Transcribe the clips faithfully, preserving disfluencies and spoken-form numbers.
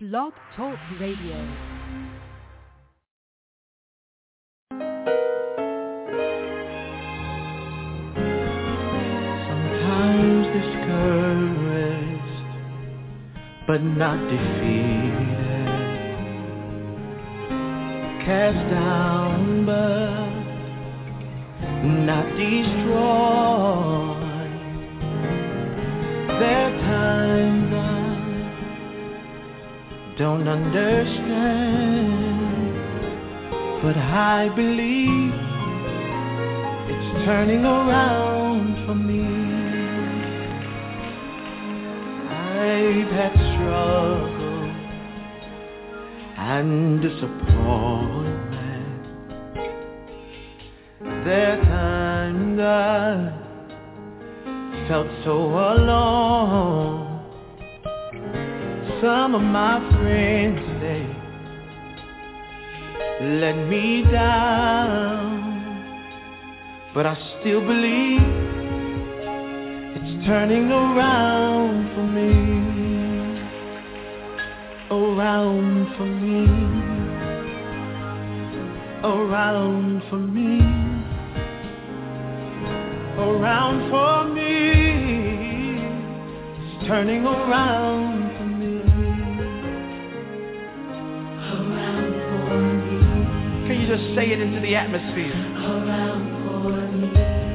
Blog Talk Radio. Sometimes discouraged, but not defeated. Cast down, but not destroyed. There are times I don't understand, but I believe it's turning around for me. I've had struggle and disappointment. There are times I felt so alone. Some of my friends, they let me down, but I still believe it's turning around for me, around for me, around for me, around for me. It's turning around. Can you just say it into the atmosphere? Around for me.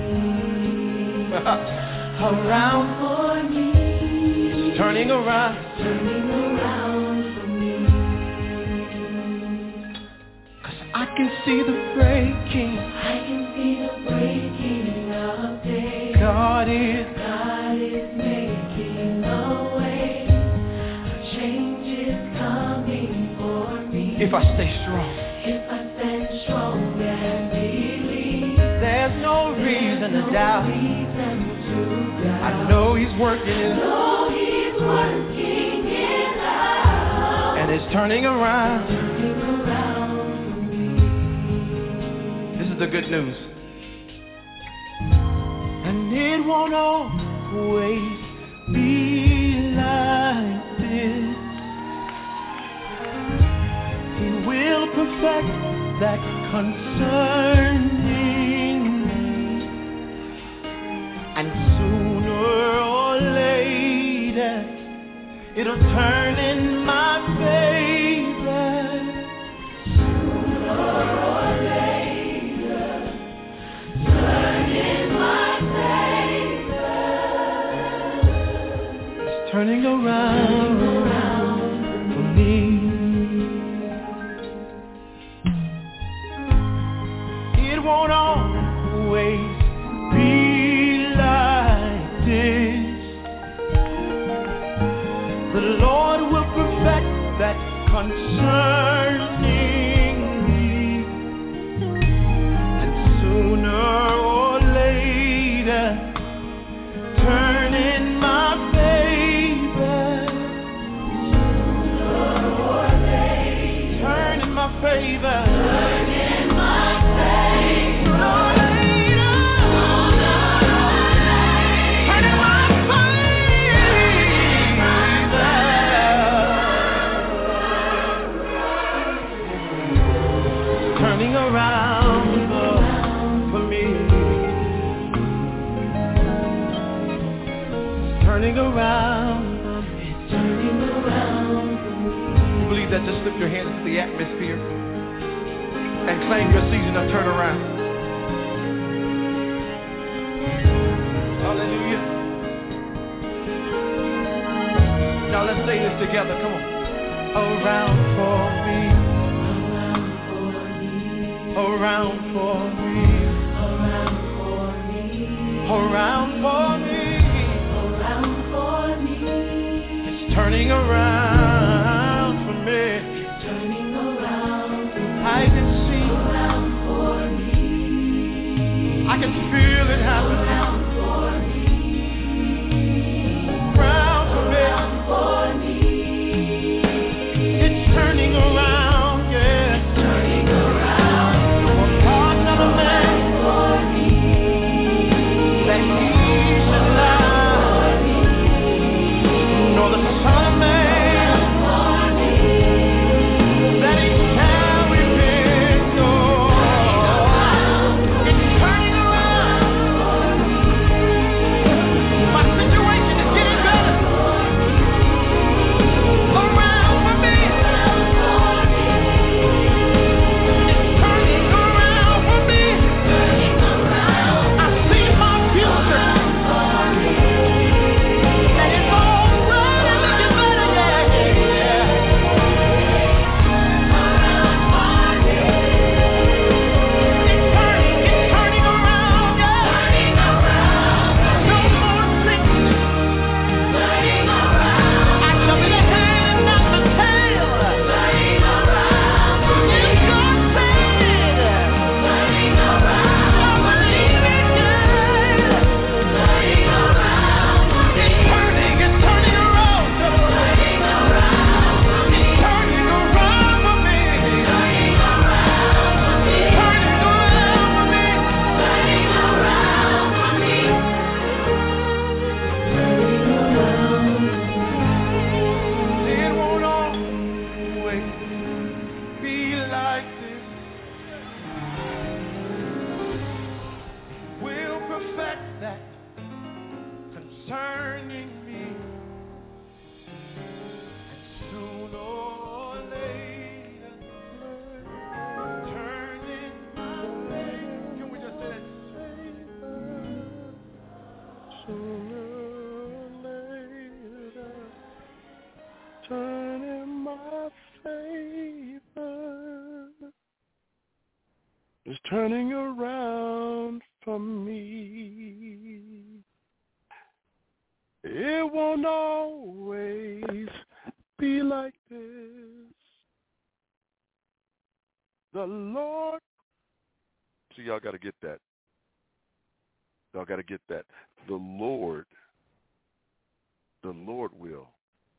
Around for me. It's turning around. Turning around for me. 'Cause I can see the breaking. I can see the breaking of day. God is. God is making a way. A change is coming for me. If I stay strong. If I stand strong and believe, there's no reason to doubt. I know He's working it. I know He's working it out. And it's turning around. Turning around for me. This is the good news. And it won't always be like this. He will perfect that concerning me, and sooner or later it'll turn in my favor. Sooner or later, turn in my favor. It's turning around, turning around for me. Won't always be like this. The Lord will perfect that concerning me, and sooner or later turn in my favor. Sooner or later turn in my favor. Turn in my favor. Turning around for me. It's turning around. It's turning around for me. You believe that? Just lift your hands to the atmosphere and claim your season of turnaround. Hallelujah. Now let's say this together. Come on. Around for me. Around for me, around for me, around for me, around for me. It's turning around for me. It's turning around. I can see around for me. I can feel it happening. Around for me, around for me, around for me. It's turning around. No, the Son of Man. my favor is turning around for me. It won't always be like this. The Lord. See, y'all got to get that. Y'all got to get that. The Lord, the Lord will.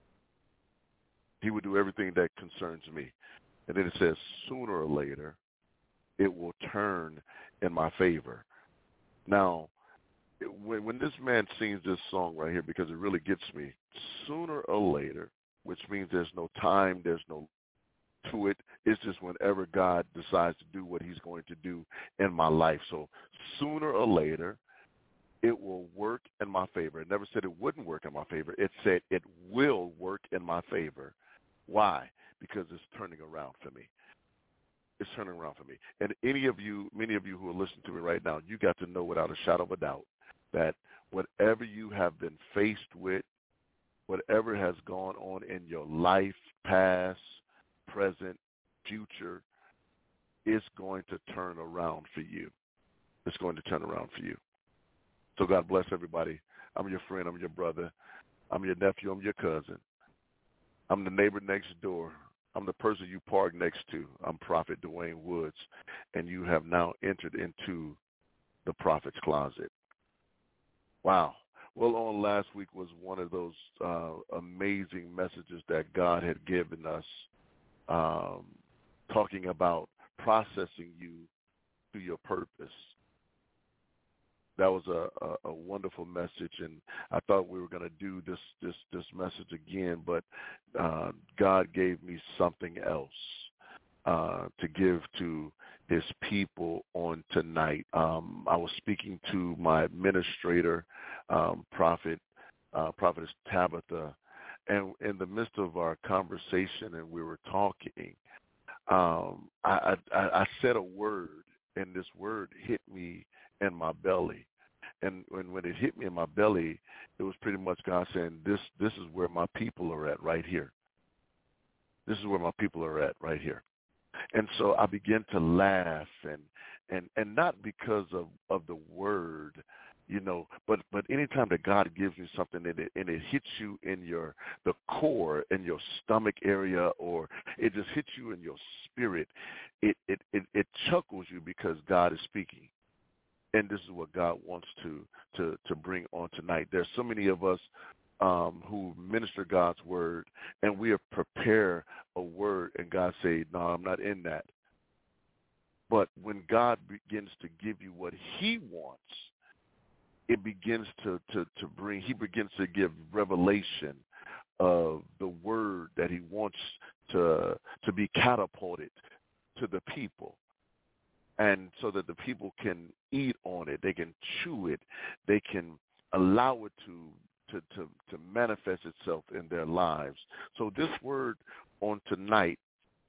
He will do everything that concerns me. And then it says, sooner or later, it will turn in my favor. Now, when, when this man sings this song right here, because it really gets me, sooner or later, which means there's no time, there's no to it. It's just whenever God decides to do what he's going to do in my life. So sooner or later, it will work in my favor. It never said it wouldn't work in my favor. It said it will work in my favor. Why? Because it's turning around for me. It's turning around for me. And any of you, many of you who are listening to me right now, you got to know without a shadow of a doubt that whatever you have been faced with, whatever has gone on in your life, past, present, future, is going to turn around for you. It's going to turn around for you. So God bless everybody. I'm your friend. I'm your brother. I'm your nephew. I'm your cousin. I'm the neighbor next door. I'm the person you park next to. I'm Prophet Dwayne Woods, and you have now entered into the Prophet's Closet. Wow. Well, on last week was one of those uh, amazing messages that God had given us, um, talking about processing you to your purpose. That was a, a, a wonderful message, and I thought we were going to do this, this, this message again, but uh, God gave me something else uh, to give to his people on tonight. Um, I was speaking to my administrator, um, Prophet, uh, Prophetess Tabitha, and in the midst of our conversation and we were talking, um, I, I, I said a word, and this word hit me in my belly. And when, when it hit me in my belly, it was pretty much God saying, this this is where my people are at right here. This is where my people are at right here. And so I began to laugh, and and, and not because of, of the word, you know, but, but anytime that God gives you something and it, and it hits you in your the core, in your stomach area, or it just hits you in your spirit, it, it, it, it chuckles you because God is speaking. And this is what God wants to, to, to bring on tonight. There's so many of us um, who minister God's word, and we have prepared a word, and God say, no, I'm not in that. But when God begins to give you what he wants, it begins to, to, to bring, he begins to give revelation of the word that he wants to to be catapulted to the people. And so that the people can eat on it, they can chew it, they can allow it to, to, to, to manifest itself in their lives. So this word on tonight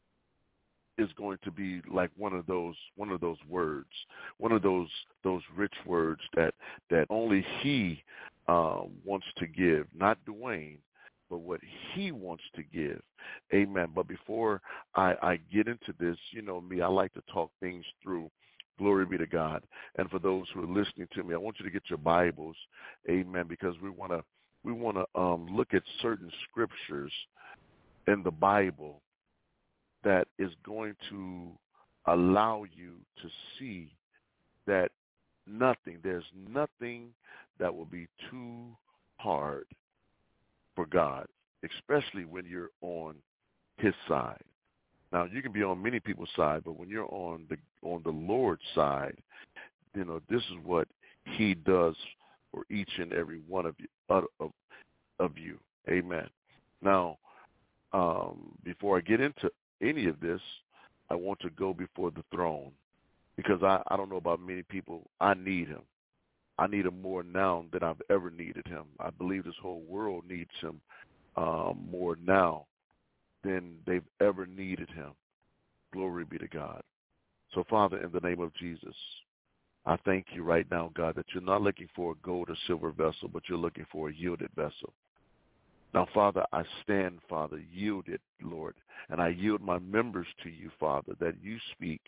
is going to be like one of those one of those words, one of those those rich words that that only he uh, wants to give, not Dwayne, but what he wants to give. Amen. But before I, I get into this, you know me, I like to talk things through. Glory be to God. And for those who are listening to me, I want you to get your Bibles. Amen. Because we want to we want to um, look at certain scriptures in the Bible that is going to allow you to see that nothing, there's nothing that will be too hard for God, especially when you're on his side. Now, you can be on many people's side, but when you're on the on the Lord's side, you know, this is what he does for each and every one of you, of, of you. Amen. Now, um, before I get into any of this, I want to go before the throne because I, I don't know about many people. I need him. I need him more now than I've ever needed him. I believe this whole world needs him um, more now than they've ever needed him. Glory be to God. So, Father, in the name of Jesus, I thank you right now, God, that you're not looking for a gold or silver vessel, but you're looking for a yielded vessel. Now, Father, I stand, Father, yielded, Lord, And I yield my members to you, Father, that you speak,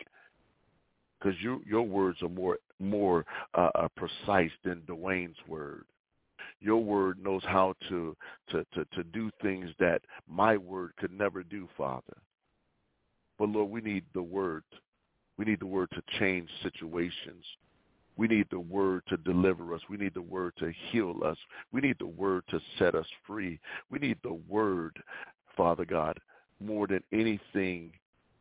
because you, your words are more more uh, uh, precise than Dwayne's word. Your word knows how to, to, to, to do things that my word could never do, Father. But, Lord, we need the word. We need the word to change situations. We need the word to deliver us. We need the word to heal us. We need the word to set us free. We need the word, Father God, more than anything.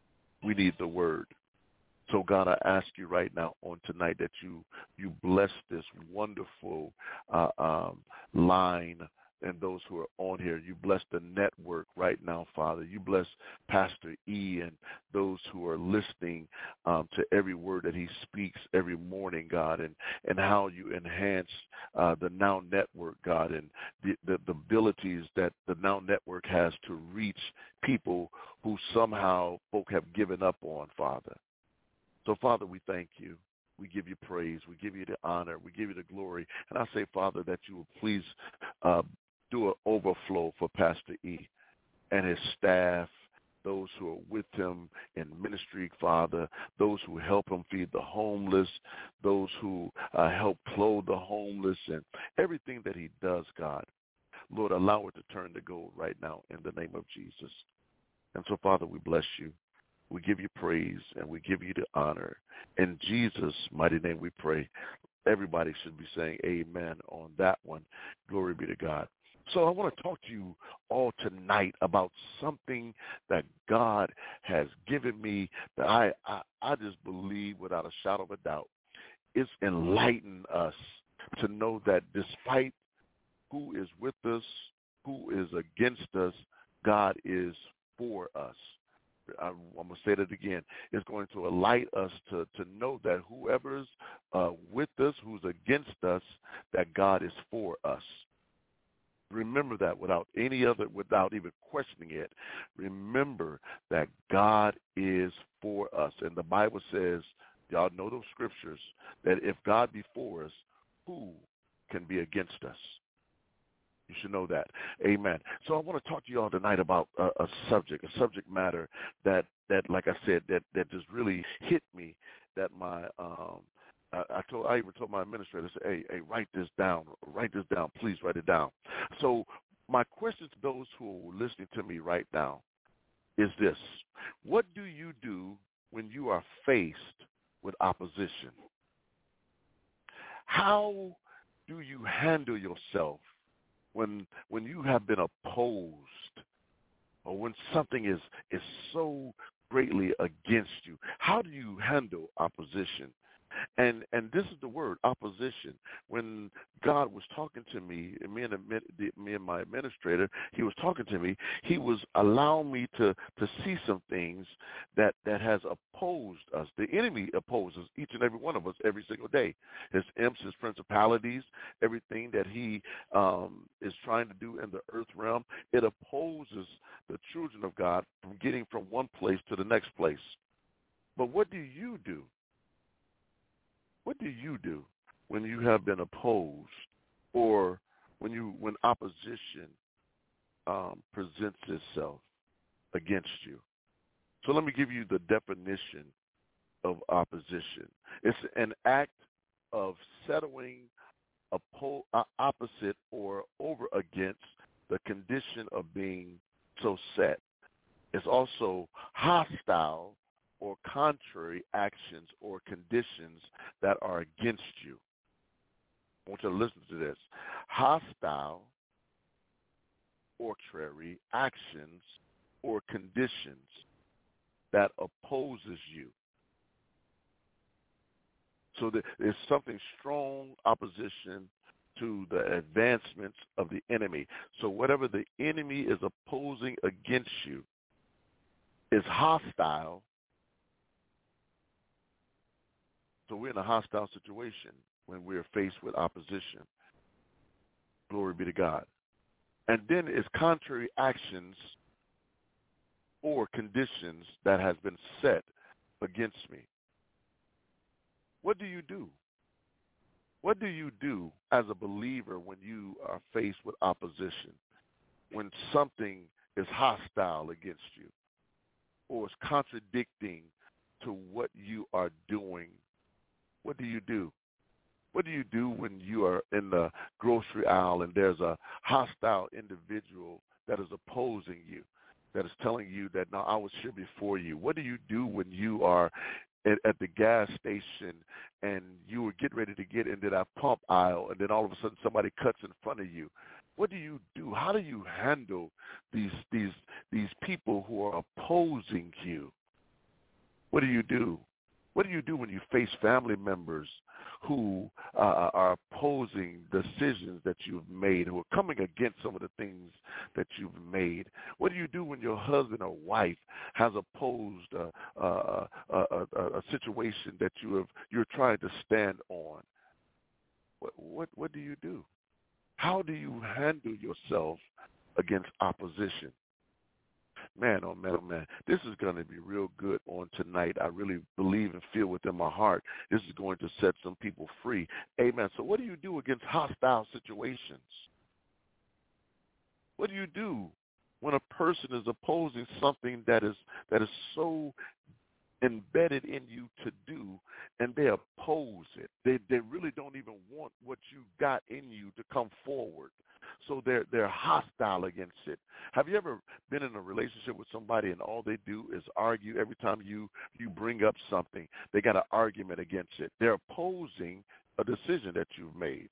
We need the word. So, God, I ask you right now on tonight that you you bless this wonderful uh, um, line and those who are on here. You bless the network right now, Father. You bless Pastor E and those who are listening um, to every word that he speaks every morning, God, and, and how you enhance uh, the Now Network, God, and the, the, the abilities that the Now Network has to reach people who somehow folk have given up on, Father. So, Father, we thank you. We give you praise. We give you the honor. We give you the glory. And I say, Father, that you will please uh, do an overflow for Pastor E and his staff, those who are with him in ministry, Father, those who help him feed the homeless, those who uh, help clothe the homeless, and everything that he does, God. Lord, allow it to turn to gold right now in the name of Jesus. And so, Father, we bless you. We give you praise, and we give you the honor. In Jesus' mighty name we pray. Everybody should be saying amen on that one. Glory be to God. So I want to talk to you all tonight about something that God has given me that I, I, I just believe without a shadow of a doubt. It's enlightened us to know that despite who is with us, who is against us, God is for us. I'm going to say that again. It's going to enlighten us to, to know that whoever's uh, with us, who's against us, that God is for us. Remember that without any other, without even questioning it. Remember that God is for us. And the Bible says, y'all know those scriptures, that if God be for us, who can be against us? You should know that. Amen. So I want to talk to you all tonight about a, a subject, a subject matter that, that, like I said, that, that just really hit me, that my, um, I, I told, I even told my administrator, I said, hey, hey, write this down, write this down, please write it down. So my question to those who are listening to me right now is this: what do you do when you are faced with opposition? How do you handle yourself when when you have been opposed, or when something is is so greatly against you? How do you handle opposition? And and this is the word, opposition. When God was talking to me, and me and, the, me and my administrator, he was talking to me, he was allowing me to, to see some things that, that has opposed us. The enemy opposes each and every one of us every single day. His imps, his principalities, everything that he um, is trying to do in the earth realm, it opposes the children of God from getting from one place to the next place. But what do you do? What do you do when you have been opposed, or when you when opposition um, presents itself against you? So let me give you the definition of opposition. It's an act of settling oppo- opposite or over against the condition of being so set. It's also hostile or contrary actions or conditions that are against you. I want you to listen to this. Hostile or contrary actions or conditions that opposes you. So there's something strong opposition to the advancements of the enemy. So whatever the enemy is opposing against you is hostile. So we're in a hostile situation when we're faced with opposition. Glory be to God. And then it's contrary actions or conditions that has been set against me. What do you do? What do you do as a believer when you are faced with opposition, when something is hostile against you? or is contradicting to what you are doing, what do you do? What do you do when you are in the grocery aisle and there's a hostile individual that is opposing you, that is telling you that, no, I was here before you? What do you do when you are at, at the gas station and you were getting ready to get into that pump aisle and then all of a sudden somebody cuts in front of you? What do you do? How do you handle these these these people who are opposing you? What do you do? What do you do when you face family members who uh, are opposing decisions that you've made, who are coming against some of the things that you've made? What do you do when your husband or wife has opposed a, a, a, a, a situation that you have you're trying to stand on? What what what do you do? How do you handle yourself against opposition? Man, oh man, oh man, this is going to be real good on tonight. I really believe and feel within my heart this is going to set some people free. Amen. So what do you do against hostile situations? What do you do when a person is opposing something that is that is so embedded in you to do, and they oppose it? They they really don't even want what you got in you to come forward. So they're they're hostile against it. Have you ever been in a relationship with somebody and all they do is argue every time you, you bring up something? They got an argument against it. They're opposing a decision that you've made.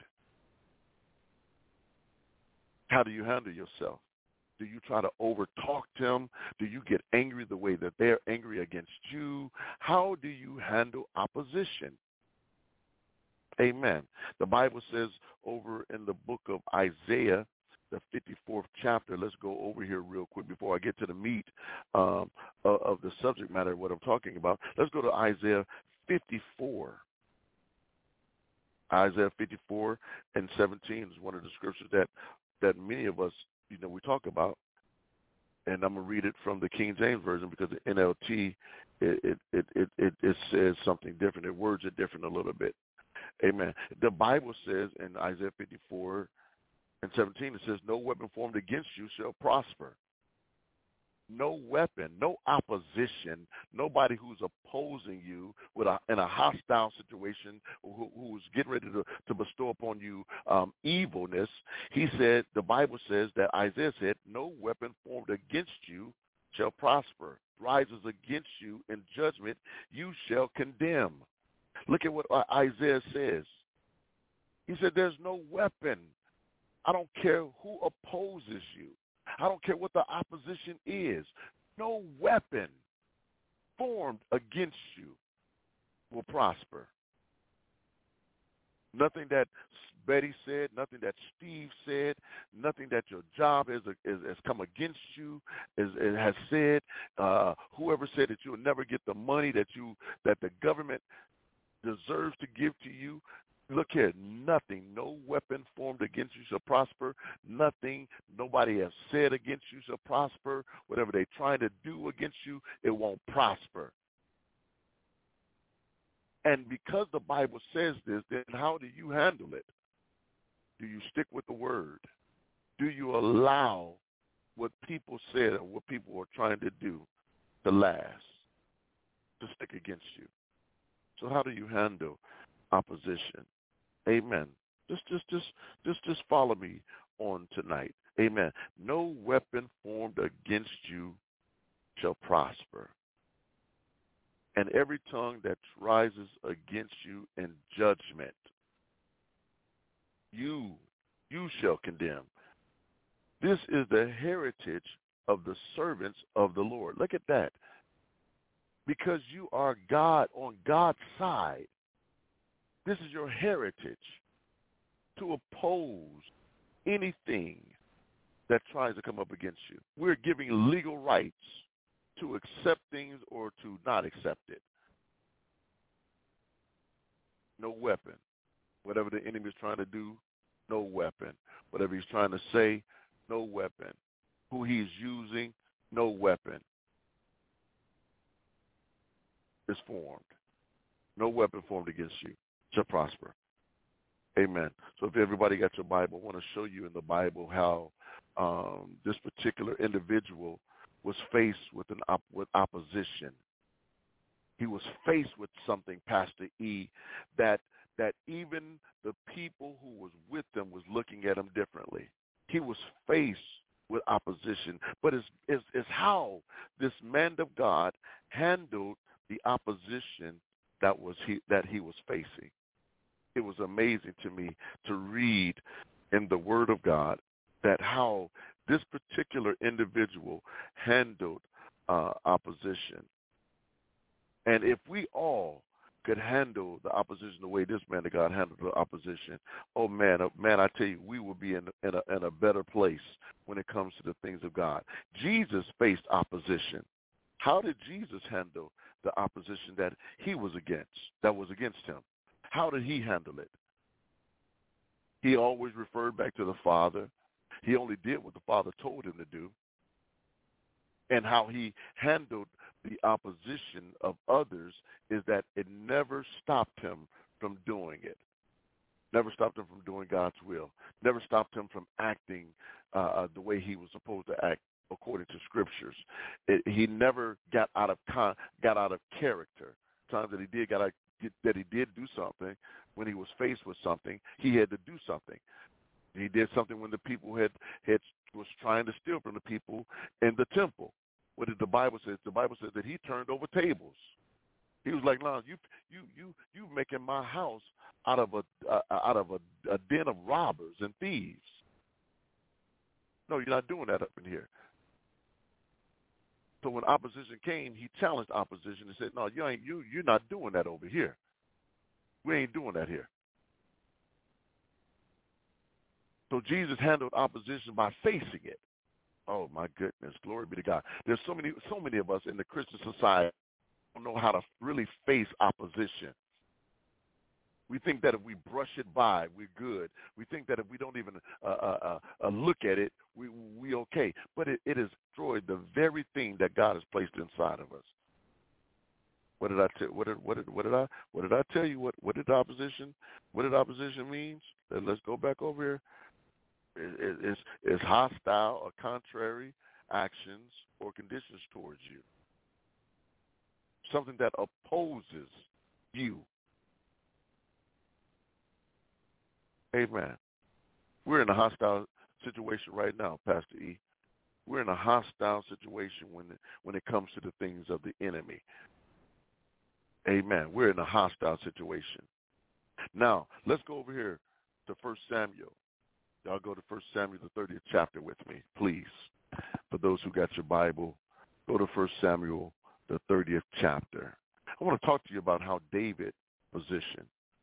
How do you handle yourself? Do you try to overtalk them? Do you get angry the way that they're angry against you? How do you handle opposition? Amen. The Bible says over in the book of Isaiah, the fifty-fourth chapter, let's go over here real quick before I get to the meat um, of, of the subject matter, what I'm talking about. Let's go to Isaiah fifty-four. Isaiah fifty-four and seventeen is one of the scriptures that, that many of us, you know, we talk about. And I'm going to read it from the King James Version because the N L T, it, it, it, it, it, it says something different. The words are different a little bit. Amen. The Bible says in Isaiah fifty-four and seventeen, it says, no weapon formed against you shall prosper. No weapon, no opposition, nobody who's opposing you with a, in a hostile situation, who, who's getting ready to, to bestow upon you um, evilness. He said, the Bible says that Isaiah said, no weapon formed against you shall prosper. Rises against you in judgment, you shall condemn. Look at what Isaiah says. He said, there's no weapon. I don't care who opposes you. I don't care what the opposition is. No weapon formed against you will prosper. Nothing that Betty said, nothing that Steve said, nothing that your job is, is, has come against you, is, is, has said, uh, whoever said that you'll never get the money that you that the government deserves to give to you. Look here, nothing, no weapon formed against you shall prosper. Nothing nobody has said against you shall prosper. Whatever they're trying to do against you, it won't prosper. And because the Bible says this, then how do you handle it? Do you stick with the word? Do you allow what people said or what people are trying to do to last, to stick against you? So how do you handle opposition? Amen. Just, just, just, just, just follow me on tonight. Amen. No weapon formed against you shall prosper, and every tongue that rises against you in judgment, you, you shall condemn. This is the heritage of the servants of the Lord. Look at that. Because you are God on God's side. This is your heritage, to oppose anything that tries to come up against you. We're giving legal rights to accept things or to not accept it. No weapon. Whatever the enemy is trying to do, no weapon. Whatever he's trying to say, no weapon. Who he's using, no weapon is formed. No weapon formed against you shall prosper. Amen. So if everybody got your Bible, I want to show you in the Bible how um, this particular individual was faced with an op- with opposition. He was faced with something, Pastor E, that that even the people who was with him was looking at him differently. He was faced with opposition, but it's, it's, it's how this man of God handled the opposition that was he that he was facing. It was amazing to me to read in the Word of God that how this particular individual handled uh, opposition. And if we all could handle the opposition the way this man of God handled the opposition, oh man, oh man, I tell you, we will be in, in, a, in a better place when it comes to the things of God. Jesus faced opposition. How did Jesus handle the opposition that he was against, that was against him? How did he handle it? He always referred back to the Father. He only did what the Father told him to do. And how he handled the opposition of others is that it never stopped him from doing it. Never stopped him from doing God's will. Never stopped him from acting uh, the way he was supposed to act according to Scriptures. It, he never got out of con- got out of character. Times that he did got out, that he did do something, when he was faced with something, he had to do something. He did something when the people had, had was trying to steal from the people in the temple. What did the Bible say? The Bible says that he turned over tables. He was like, "No, you, you, you, you making my house out of a uh, out of a, a den of robbers and thieves. No, you're not doing that up in here." So when opposition came, he challenged opposition and said, "No, you ain't you you're not doing that over here. We ain't doing that here." So Jesus handled opposition by facing it. Oh my goodness, glory be to God. There's so many so many of us in the Christian society who don't know how to really face opposition. We think that if we brush it by, we're good. We think that if we don't even uh, uh, uh, look at it, we we okay. But it, it has destroyed the very thing that God has placed inside of us. What did I tell? What did what did what did I what did I tell you? What what did opposition? What did opposition means? Let's go back over here. It, it, it's it's hostile or contrary actions or conditions towards you. Something that opposes you. Amen. We're in a hostile situation right now, Pastor E. We're in a hostile situation when it, when it comes to the things of the enemy. Amen. We're in a hostile situation. Now, let's go over here to First Samuel. Y'all go to First Samuel, the thirtieth chapter with me, please. For those who got your Bible, go to First Samuel, the thirtieth chapter. I want to talk to you about how David positioned.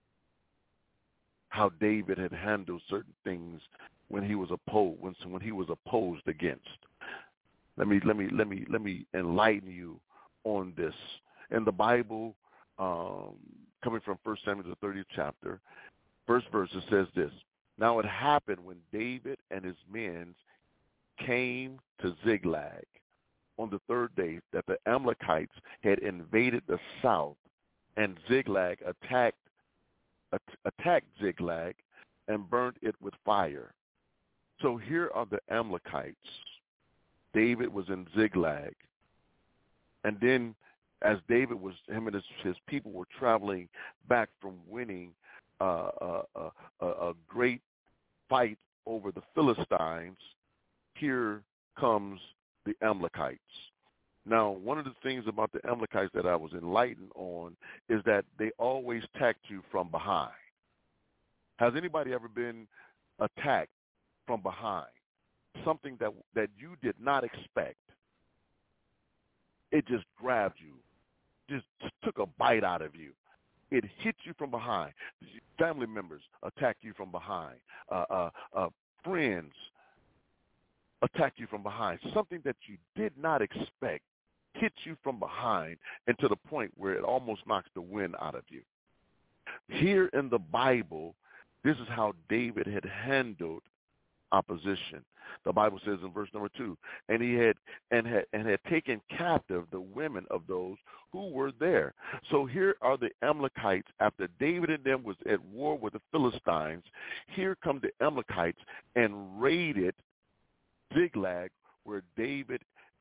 How David had handled certain things when he was opposed, when, when he was opposed against. Let me let me let me let me enlighten you on this. In the Bible, um, coming from First Samuel the thirtieth chapter, first verse, it says this: "Now it happened when David and his men came to Ziklag on the third day that the Amalekites had invaded the south, and Ziklag attacked." attacked Ziklag and burned it with fire." So here are the Amalekites. David was in Ziklag. And then as David was, him and his, his people were traveling back from winning uh, a, a, a great fight over the Philistines, here comes the Amalekites. Now, one of the things about the Amalekites that I was enlightened on is that they always attacked you from behind. Has anybody ever been attacked from behind? Something that that you did not expect. It just grabbed you, just took a bite out of you. It hit you from behind. Family members attack you from behind. Uh, uh, uh, friends attack you from behind. Something that you did not expect hits you from behind, and to the point where it almost knocks the wind out of you. Here in the Bible, this is how David had handled opposition. The Bible says in verse number two, and he had and had and had taken captive the women of those who were there. So here are the Amalekites. After David and them was at war with the Philistines, here come the Amalekites and raided Ziklag, where David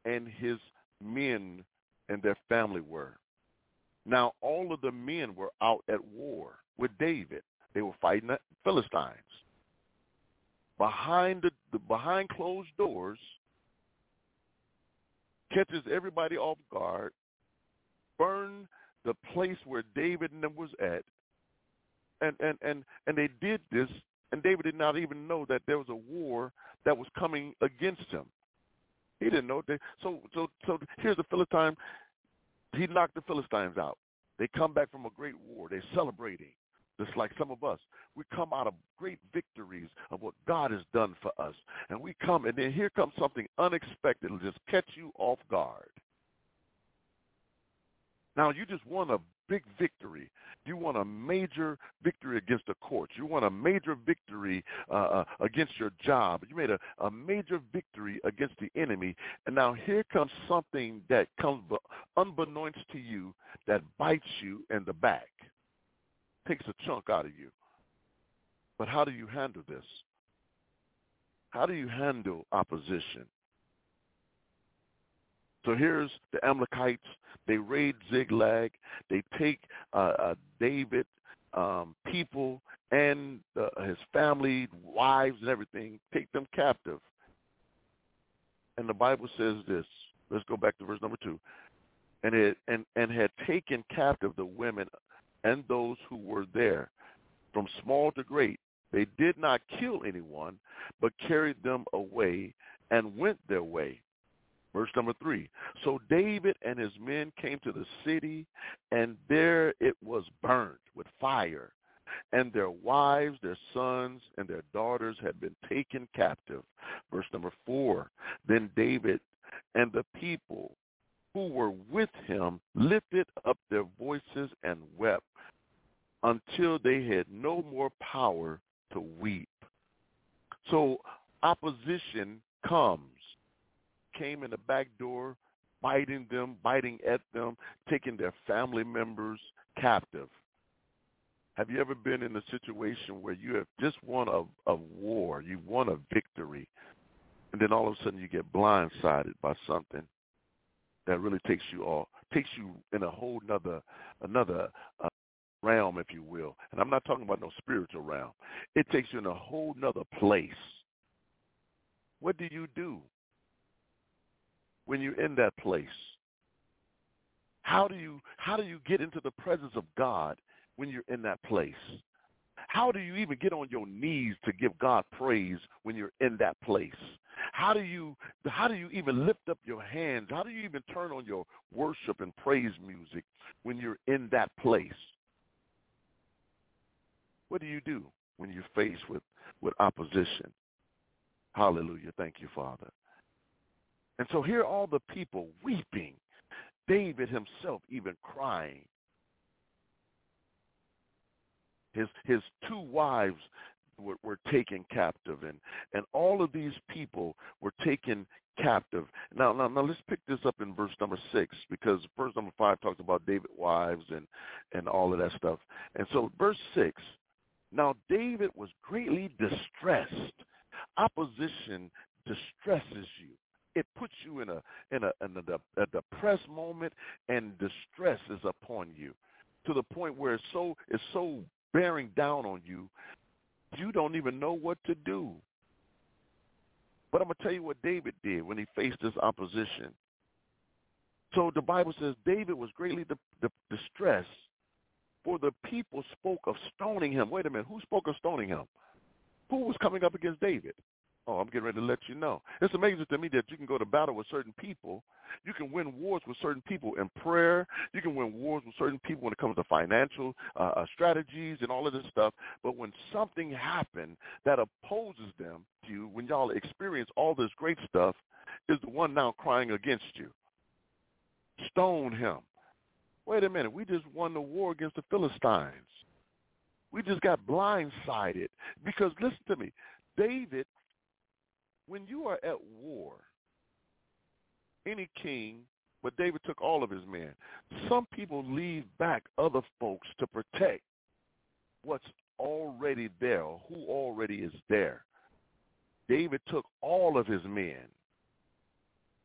and his men and their family were. Now, all of the men were out at war with David. They were fighting the Philistines. Behind the, the behind closed doors, catches everybody off guard, burned the place where David and them was at, and, and, and, and they did this, and David did not even know that there was a war that was coming against him. He didn't know. They, so, so, so here's the Philistine. He knocked the Philistines out. They come back from a great war. They're celebrating, just like some of us. We come out of great victories of what God has done for us. And we come, and then here comes something unexpected. It'll just catch you off guard. Now, you just won a big victory. You won a major victory against the courts. You won a major victory uh, against your job. You made a, a major victory against the enemy. And now here comes something that comes unbeknownst to you that bites you in the back, takes a chunk out of you. But how do you handle this? How do you handle opposition? So here's the Amalekites. They raid Ziklag. They take uh, uh, David, um, people, and uh, his family, wives, and everything, take them captive. And the Bible says this. Let's go back to verse number two. And it and, and had taken captive the women and those who were there, from small to great. They did not kill anyone, but carried them away and went their way. Verse number three, so David and his men came to the city, and there it was burned with fire, and their wives, their sons, and their daughters had been taken captive. Verse number four, then David and the people who were with him lifted up their voices and wept until they had no more power to weep. So opposition comes. Came in the back door, biting them, biting at them, taking their family members captive. Have you ever been in a situation where you have just won a, a war, you've won a victory, and then all of a sudden you get blindsided by something that really takes you all, takes you in a whole nother, another uh, realm, if you will. And I'm not talking about no spiritual realm. It takes you in a whole nother place. What do you do when you're in that place? How do you how do you get into the presence of God when you're in that place? How do you even get on your knees to give God praise when you're in that place? How do you how do you even lift up your hands? How do you even turn on your worship and praise music when you're in that place? What do you do when you're faced with, with opposition? Hallelujah. Thank you, Father. And so here are all the people weeping, David himself even crying. His his two wives were, were taken captive, and, and all of these people were taken captive. Now, now, now let's pick this up in verse number six, because verse number five talks about David's wives and, and all of that stuff. And so verse six, now David was greatly distressed. Opposition distresses you. It puts you in a in a, in a, a depressed moment, and distress is upon you to the point where it's so it's so bearing down on you, you don't even know what to do. But I'm going to tell you what David did when he faced this opposition. So the Bible says David was greatly di- di- distressed, for the people spoke of stoning him. Wait a minute, who spoke of stoning him? Who was coming up against David? Oh, I'm getting ready to let you know. It's amazing to me that you can go to battle with certain people. You can win wars with certain people in prayer. You can win wars with certain people when it comes to financial uh, strategies and all of this stuff. But when something happened that opposes them to you, when y'all experience all this great stuff, is the one now crying against you. Stone him. Wait a minute. We just won the war against the Philistines. We just got blindsided. Because listen to me, David, when you are at war, any king, but David took all of his men. Some people leave back other folks to protect what's already there, or who already is there. David took all of his men.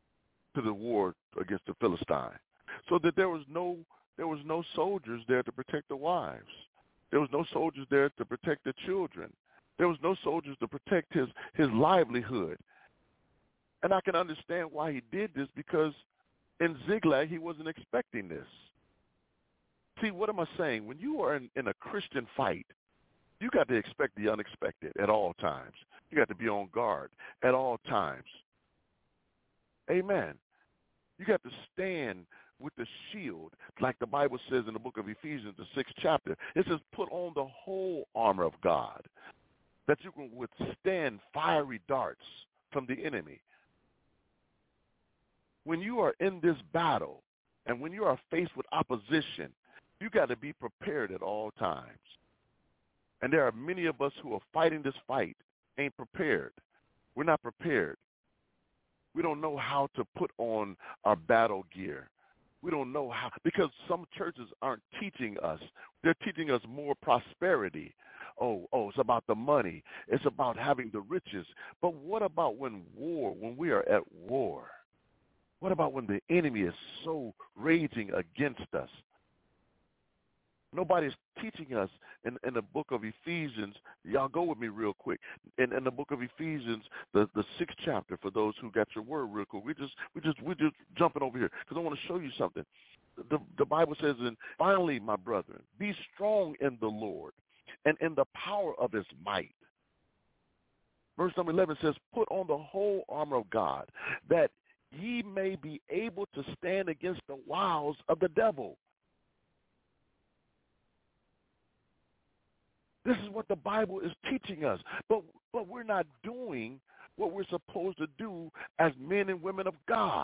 to the war against the Philistine, so that there was no there was no soldiers there to protect the wives. There was no soldiers there to protect the children. There was no soldiers to protect his, his livelihood. And I can understand why he did this, because in Ziklag he wasn't expecting this. See, what am I saying? When you are in, in a Christian fight, you got to expect the unexpected at all times. You got to be on guard at all times. Amen. You got to stand with the shield, like the Bible says in the book of Ephesians, the sixth chapter. It says, put on the whole armor of God, that you can withstand fiery darts from the enemy. When you are in this battle and when you are faced with opposition, you got to be prepared at all times. And there are many of us who are fighting this fight, ain't prepared. We're not prepared. We don't know how to put on our battle gear. We don't know how, because some churches aren't teaching us. They're teaching us more prosperity. Oh, oh, it's about the money. It's about having the riches. But what about when war, when we are at war? What about when the enemy is so raging against us? Nobody's teaching us in, in the book of Ephesians. Y'all go with me real quick. In, in the book of Ephesians, the, the sixth chapter, for those who got your word real quick. We just we just we just jumping over here because I want to show you something. The the Bible says, and finally, my brethren, be strong in the Lord and in the power of his might. Verse number eleven says, put on the whole armor of God, that ye may be able to stand against the wiles of the devil. This is what the Bible is teaching us. But but we're not doing what we're supposed to do as men and women of God.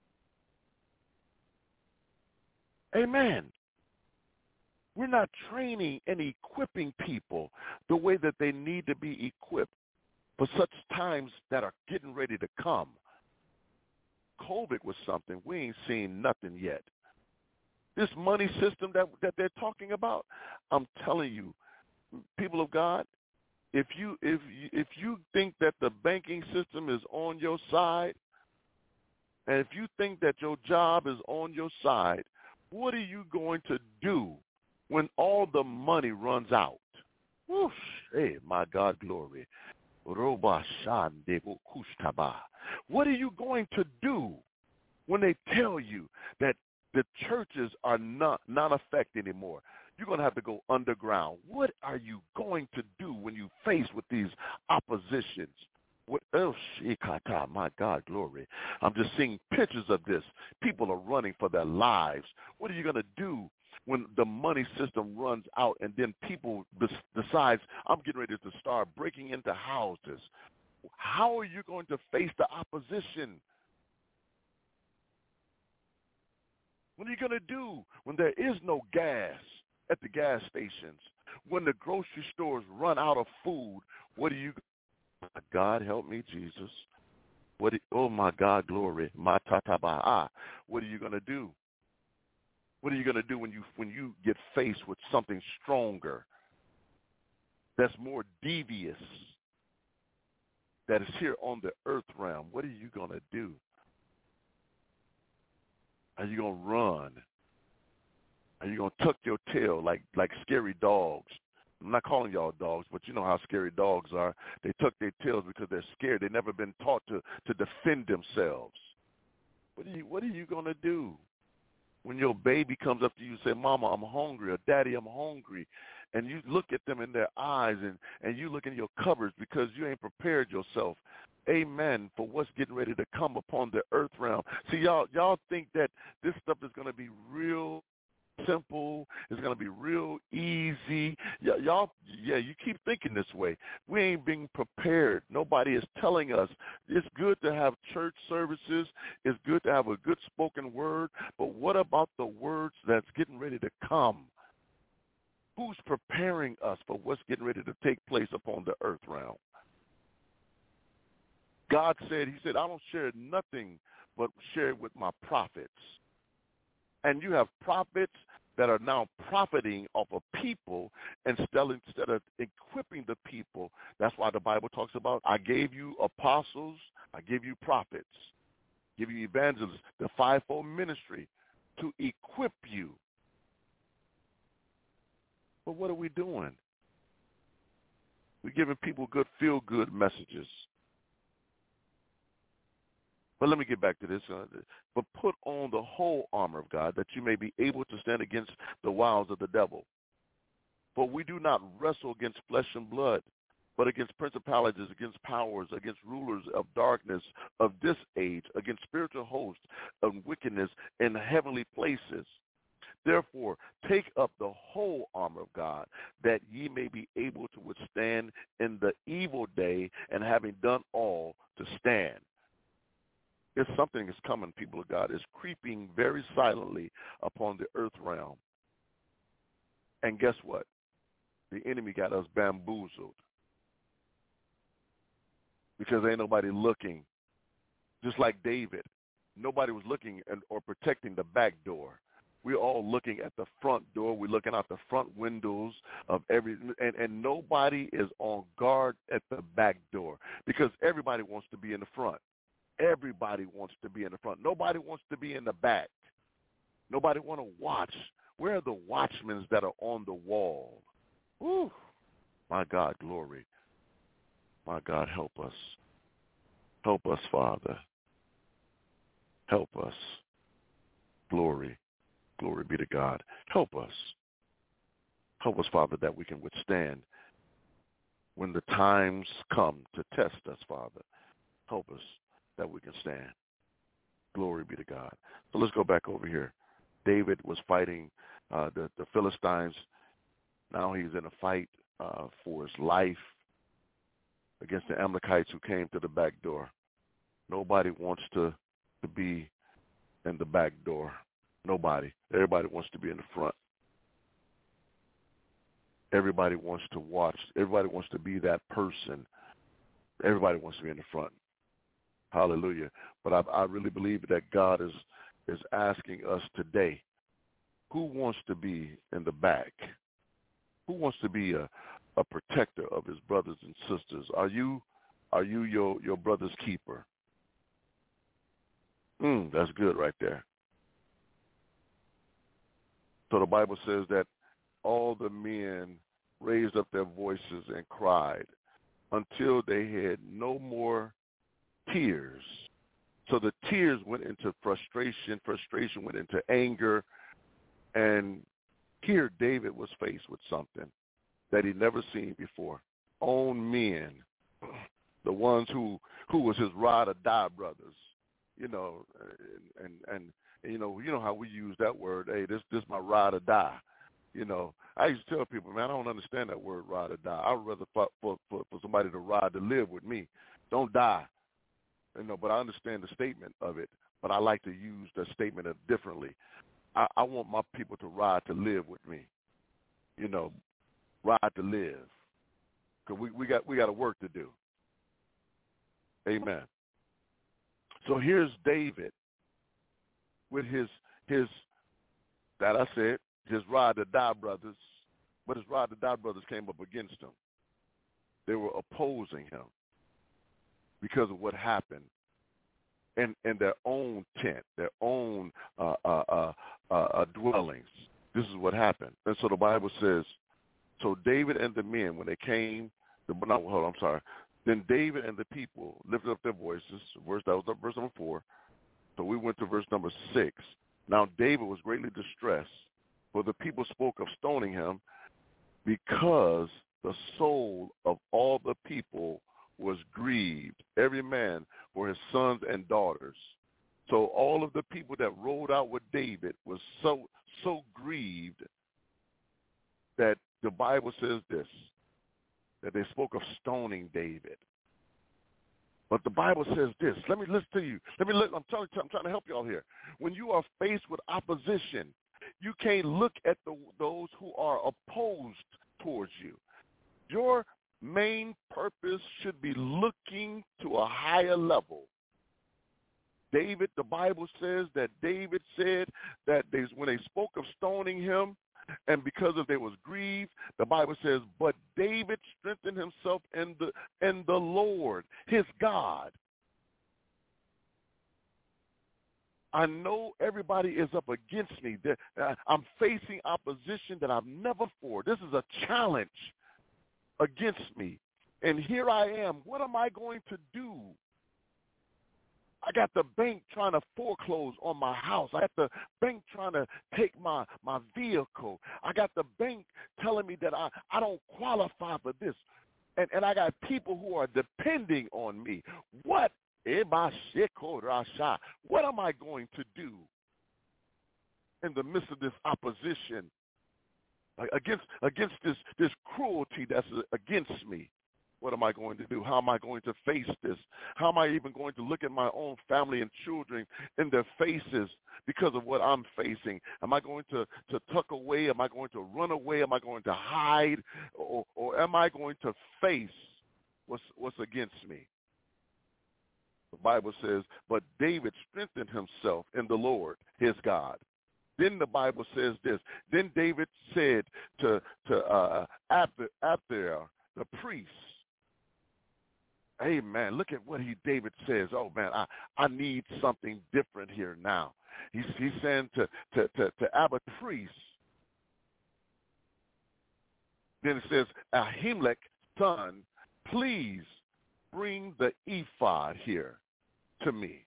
Amen. We're not training and equipping people the way that they need to be equipped for such times that are getting ready to come. COVID was something. We ain't seen nothing yet. This money system that, that they're talking about, I'm telling you, people of God, if you if you, if you think that the banking system is on your side, and if you think that your job is on your side, what are you going to do when all the money runs out? Whoosh, hey, my God, glory. What are you going to do when they tell you that the churches are not non effect anymore? You're going to have to go underground. What are you going to do when you face with these oppositions? What else? My God, glory. I'm just seeing pictures of this. People are running for their lives. What are you going to do when the money system runs out and then people decides, I'm getting ready to start breaking into houses? How are you going to face the opposition? What are you going to do when there is no gas at the gas stations? When the grocery stores run out of food, what do you, God help me, Jesus. What? Do, oh, my God, glory. My tataba'a. What are you going to do? What are you going to do when you when you get faced with something stronger, that's more devious, that is here on the earth realm? What are you going to do? Are you going to run? Are you going to tuck your tail like, like scary dogs? I'm not calling y'all dogs, but you know how scary dogs are. They tuck their tails because they're scared. They've never been taught to, to defend themselves. What are you, what are you going to do when your baby comes up to you and say, Mama, I'm hungry, or Daddy, I'm hungry, and you look at them in their eyes and, and you look in your cupboards because you ain't prepared yourself, amen, for what's getting ready to come upon the earth realm. See, y'all, y'all think that this stuff is going to be real simple, it's going to be real easy. Y- y'all, yeah, you keep thinking this way. We ain't being prepared. Nobody is telling us. It's good to have church services. It's good to have a good spoken word. But what about the words that's getting ready to come? Who's preparing us for what's getting ready to take place upon the earth realm? God said, he said, I don't share nothing but share it with my prophets. And you have prophets that are now profiting off of people instead, instead of equipping the people. That's why the Bible talks about, I gave you apostles, I gave you prophets. give you evangelists, the fivefold ministry to equip you. But what are we doing? We're giving people good feel-good messages. But let me get back to this. Uh, but put on the whole armor of God that you may be able to stand against the wiles of the devil. For we do not wrestle against flesh and blood, but against principalities, against powers, against rulers of darkness of this age, against spiritual hosts of wickedness in heavenly places. Therefore, take up the whole armor of God, that ye may be able to withstand in the evil day, and having done all, to stand. If something is coming, people of God, is creeping very silently upon the earth realm. And guess what? The enemy got us bamboozled. Because ain't nobody looking. Just like David, nobody was looking and, or protecting the back door. We're all looking at the front door. We're looking out the front windows of every, and, and nobody is on guard at the back door because everybody wants to be in the front. Everybody wants to be in the front. Nobody wants to be in the back. Nobody want to watch. Where are the watchmen that are on the wall? Whew. My God, glory. My God, help us. Help us, Father. Help us. Glory. Glory be to God. Help us. Help us, Father, that we can withstand when the times come to test us, Father. Help us that we can stand. Glory be to God. So let's go back over here. David was fighting uh, the, the Philistines. Now he's in a fight uh, for his life against the Amalekites who came to the back door. Nobody wants to, to be in the back door. Nobody. Everybody wants to be in the front. Everybody wants to watch. Everybody wants to be that person. Everybody wants to be in the front. Hallelujah. But I, I really believe that God is is asking us today, who wants to be in the back? Who wants to be a, a protector of his brothers and sisters? Are you are you your, your brother's keeper? Mm, that's good right there. So the Bible says that all the men raised up their voices and cried until they had no more tears. So the tears went into frustration, frustration went into anger, and here David was faced with something that he'd never seen before. Own men, the ones who, who was his ride or die brothers, you know, and, and, and you know, you know how we use that word, hey, this this my ride or die. You know, I used to tell people, man, I don't understand that word ride or die. I would rather for, for, for, for somebody to ride to live with me. Don't die. You know, but I understand the statement of it, but I like to use the statement differently. I, I want my people to ride to live with me. You know, ride to live. Because we, we got we got a work to do. Amen. So here's David with his, his that I said, his ride to die brothers, but his ride to die brothers came up against him. They were opposing him because of what happened in, in their own tent, their own uh, uh, uh, uh, dwellings. This is what happened. And so the Bible says, so David and the men, when they came, the, no, hold on, I'm sorry. Then David and the people lifted up their voices. Verse, that was verse number four. So we went to verse number six. Now David was greatly distressed, for the people spoke of stoning him, because the soul of all the people was grieved, every man for his sons and daughters. So all of the people that rode out with David was so so grieved that the Bible says this, that they spoke of stoning David. But the Bible says this. Let me listen to you. Let me look. I'm trying to, I'm trying to help you all here. When you are faced with opposition, you can't look at the, those who are opposed towards you. Your main purpose should be looking to a higher level. David, the Bible says that David said that they, when they spoke of stoning him, and because of they was grieved, the Bible says, but David strengthened himself in the in the Lord, his God. I know everybody is up against me. I'm facing opposition that I've never fought. This is a challenge against me. And here I am. What am I going to do? I got the bank trying to foreclose on my house. I got the bank trying to take my, my vehicle. I got the bank telling me that I, I don't qualify for this. And, and I got people who are depending on me. What? What am I going to do in the midst of this opposition against against this, this cruelty that's against me? What am I going to do? How am I going to face this? How am I even going to look at my own family and children in their faces because of what I'm facing? Am I going to, to tuck away? Am I going to run away? Am I going to hide? Or, or am I going to face what's, what's against me? The Bible says, but David strengthened himself in the Lord, his God. Then the Bible says this. Then David said to, to uh, Abiathar, the priest, hey, man, look at what he David says. Oh, man, I, I need something different here now. He's, he's saying to, to, to, to Abiathar, the priest, then it says, Ahimelech's son, please bring the ephod here to me.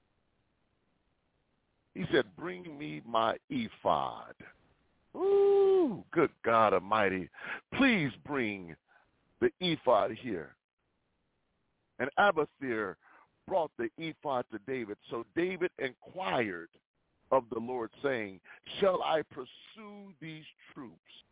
He said, bring me my ephod. Ooh, good God Almighty. Please bring the ephod here. And Abiathar brought the ephod to David. So David inquired of the Lord, saying, shall I pursue these troops?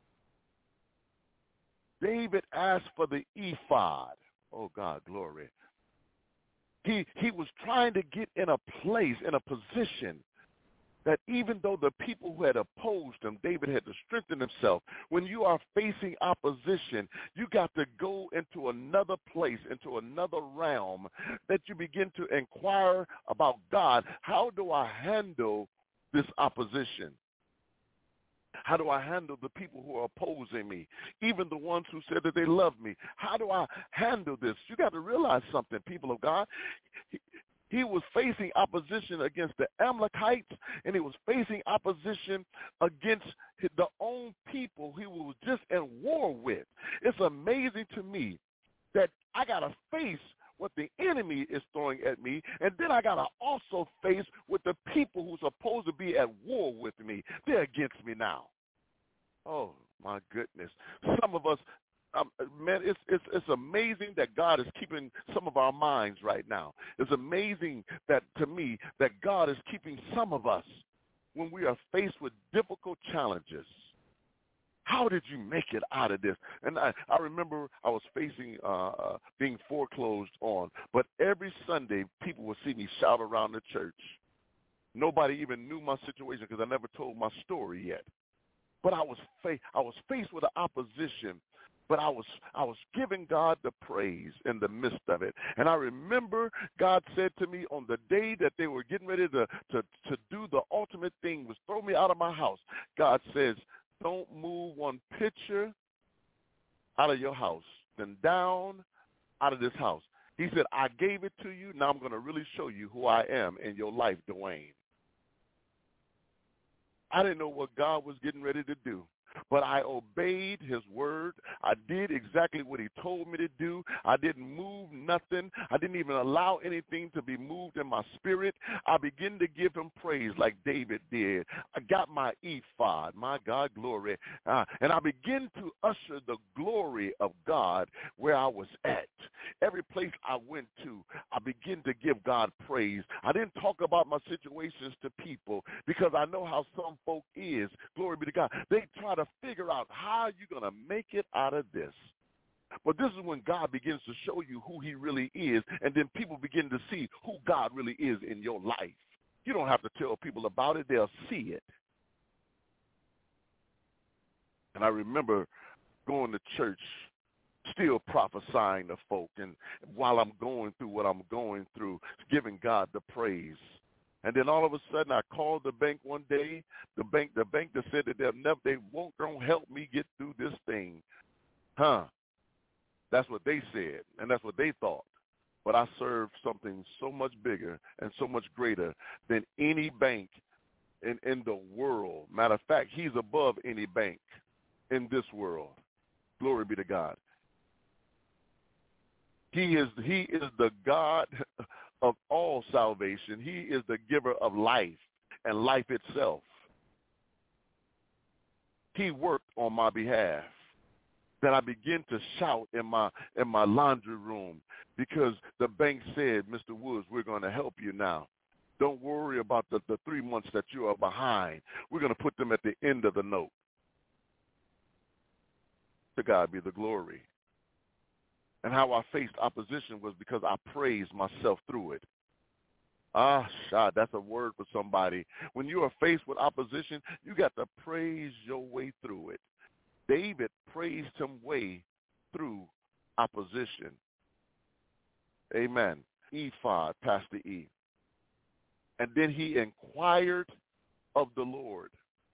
David asked for the ephod. Oh, God, glory. He, he was trying to get in a place, in a position that even though the people who had opposed him, David had to strengthen himself. When you are facing opposition, you got to go into another place, into another realm, that you begin to inquire about God. How do I handle this opposition? How do I handle the people who are opposing me, even the ones who said that they love me? How do I handle this? You got to realize something, people of God. He, he was facing opposition against the Amalekites, and he was facing opposition against the own people he was just in war with. It's amazing to me that I got to face what the enemy is throwing at me, and then I got to also face with the people who's supposed to be at war with me. They're against me now. Oh, my goodness. Some of us, um, man, it's, it's, it's amazing that God is keeping some of our minds right now. It's amazing that, to me, that God is keeping some of us when we are faced with difficult challenges. How did you make it out of this? And I, I remember I was facing uh, being foreclosed on, but every Sunday people would see me shout around the church. Nobody even knew my situation because I never told my story yet. But I was fa- I was faced with an opposition, but I was I was giving God the praise in the midst of it. And I remember God said to me on the day that they were getting ready to, to, to do the ultimate thing, was throw me out of my house. God says, don't move one picture out of your house, then down out of this house. He said, I gave it to you. Now I'm going to really show you who I am in your life, Dwayne. I didn't know what God was getting ready to do, but I obeyed his word. I did exactly what he told me to do. I didn't move nothing. I didn't even allow anything to be moved in my spirit. I began to give him praise like David did. I got my ephod, my God, glory, uh, and I began to usher the glory of God where I was at. Every place I went to, I began to give God praise. I didn't talk about my situations to people because I know how some folk is. Glory be to God. They try to figure out how you're going to make it out of this. But this is when God begins to show you who he really is, and then people begin to see who God really is in your life. You don't have to tell people about it. They'll see it. And I remember going to church, still prophesying to folk, and while I'm going through what I'm going through, giving God the praise. And then all of a sudden, I called the bank one day. The bank, the bank that said that they'll never, they won't gonna help me get through this thing, huh? That's what they said, and that's what they thought. but I serve something so much bigger and so much greater than any bank in, in the world. Matter of fact, he's above any bank in this world. Glory be to God. He is, he is the God of all salvation. He is the giver of life and life itself. He worked on my behalf. That I begin to shout in my in my laundry room because the bank said, Mister Woods, we're going to help you now. Don't worry about the, the three months that you are behind. We're going to put them at the end of the note. To God be the glory. And how I faced opposition was because I praised myself through it. Ah, shot, that's a word for somebody. When you are faced with opposition, you got to praise your way through it. David praised him way through opposition. Amen. Ephod, Pastor E. And then he inquired of the Lord.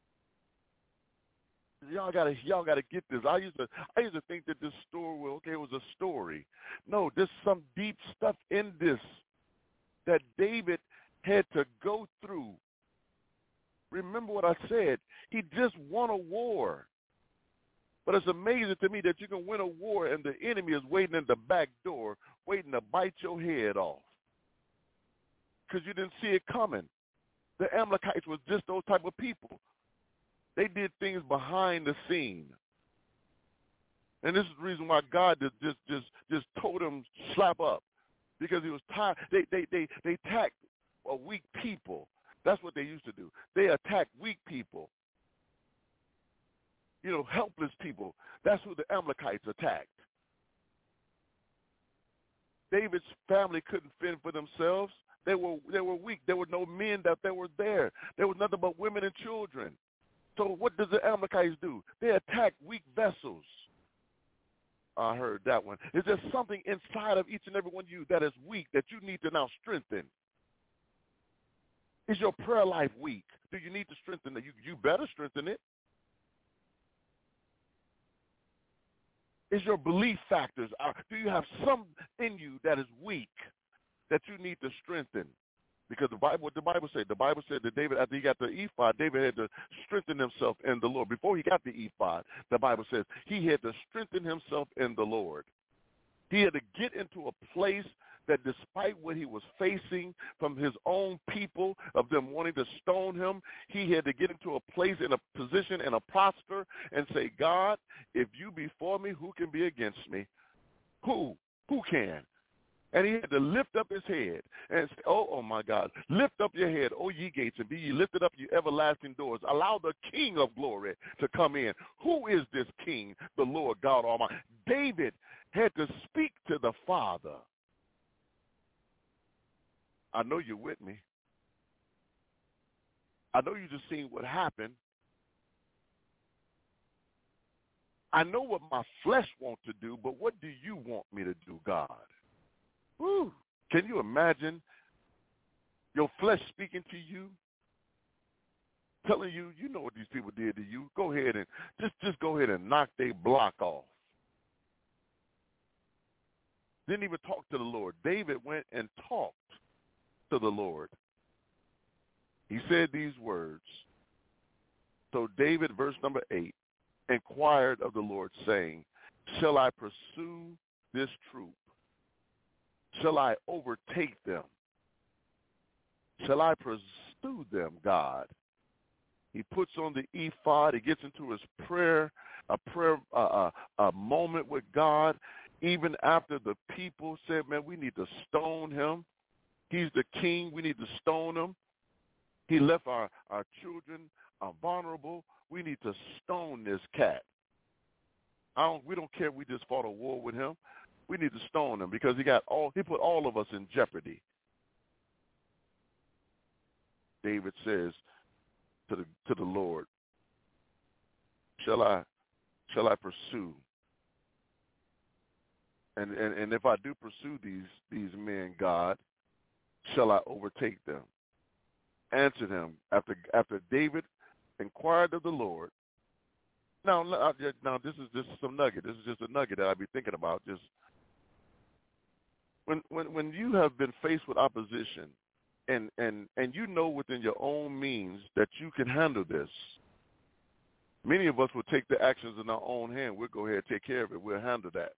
Y'all gotta, y'all gotta get this. I used to, I used to think that this story, well, okay, it was a story. No, there's some deep stuff in this that David had to go through. Remember what I said. He just won a war. But it's amazing to me that you can win a war and the enemy is waiting in the back door, waiting to bite your head off because you didn't see it coming. The Amalekites was just those type of people. They did things behind the scene. And this is the reason why God just just just, just told them slap up, because he was tired. They, they, they, they attacked a weak people. That's what they used to do. They attacked weak people. You know, helpless people. That's who the Amalekites attacked. David's family couldn't fend for themselves. They were they were weak. There were no men that they were there. There was nothing but women and children. So what does the Amalekites do? They attack weak vessels. I heard that one. Is there something inside of each and every one of you that is weak that you need to now strengthen? Is your prayer life weak? Do you need to strengthen it? You, you better strengthen it. Is your belief factors, are, do you have some in you that is weak that you need to strengthen? Because the Bible, what the Bible said, the Bible said that David, after he got the ephod, David had to strengthen himself in the Lord. Before he got the ephod, the Bible says he had to strengthen himself in the Lord. He had to get into a place that despite what he was facing from his own people, of them wanting to stone him, he had to get into a place, in a position, and a posture, and say, God, if you be for me, who can be against me? Who? Who can? And he had to lift up his head and say, oh, oh, my God, lift up your head, O ye gates, and be ye lifted up, ye everlasting doors. Allow the King of glory to come in. Who is this King? The Lord God Almighty. David had to speak to the Father. I know you're with me. I know you just seen what happened. I know what my flesh wants to do, but what do you want me to do, God? Woo. Can you imagine your flesh speaking to you, telling you, you know what these people did to you. Go ahead and just, just go ahead and knock their block off. Didn't even talk to the Lord. David went and talked to the Lord. He said these words. So David, verse number eight, inquired of the Lord, saying, shall I pursue this troop? Shall I overtake them? Shall I pursue them, God? He puts on the ephod. He gets into his prayer, a prayer, uh, a, a moment with God. Even after the people said, man, we need to stone him. He's the king. We need to stone him. He left our, our children uh, vulnerable. We need to stone this cat. I don't, we don't care if we just fought a war with him. We need to stone him because he got all. He put all of us in jeopardy. David says to the to the Lord, "Shall I, shall I pursue? And and, and if I do pursue these these men, God, shall I overtake them?" Answered him after after David inquired of the Lord. Now, now this is just some nugget. This is just a nugget that I be thinking about. Just when, when, when you have been faced with opposition and, and, and you know within your own means that you can handle this, many of us will take the actions in our own hand. We'll go ahead and take care of it. We'll handle that.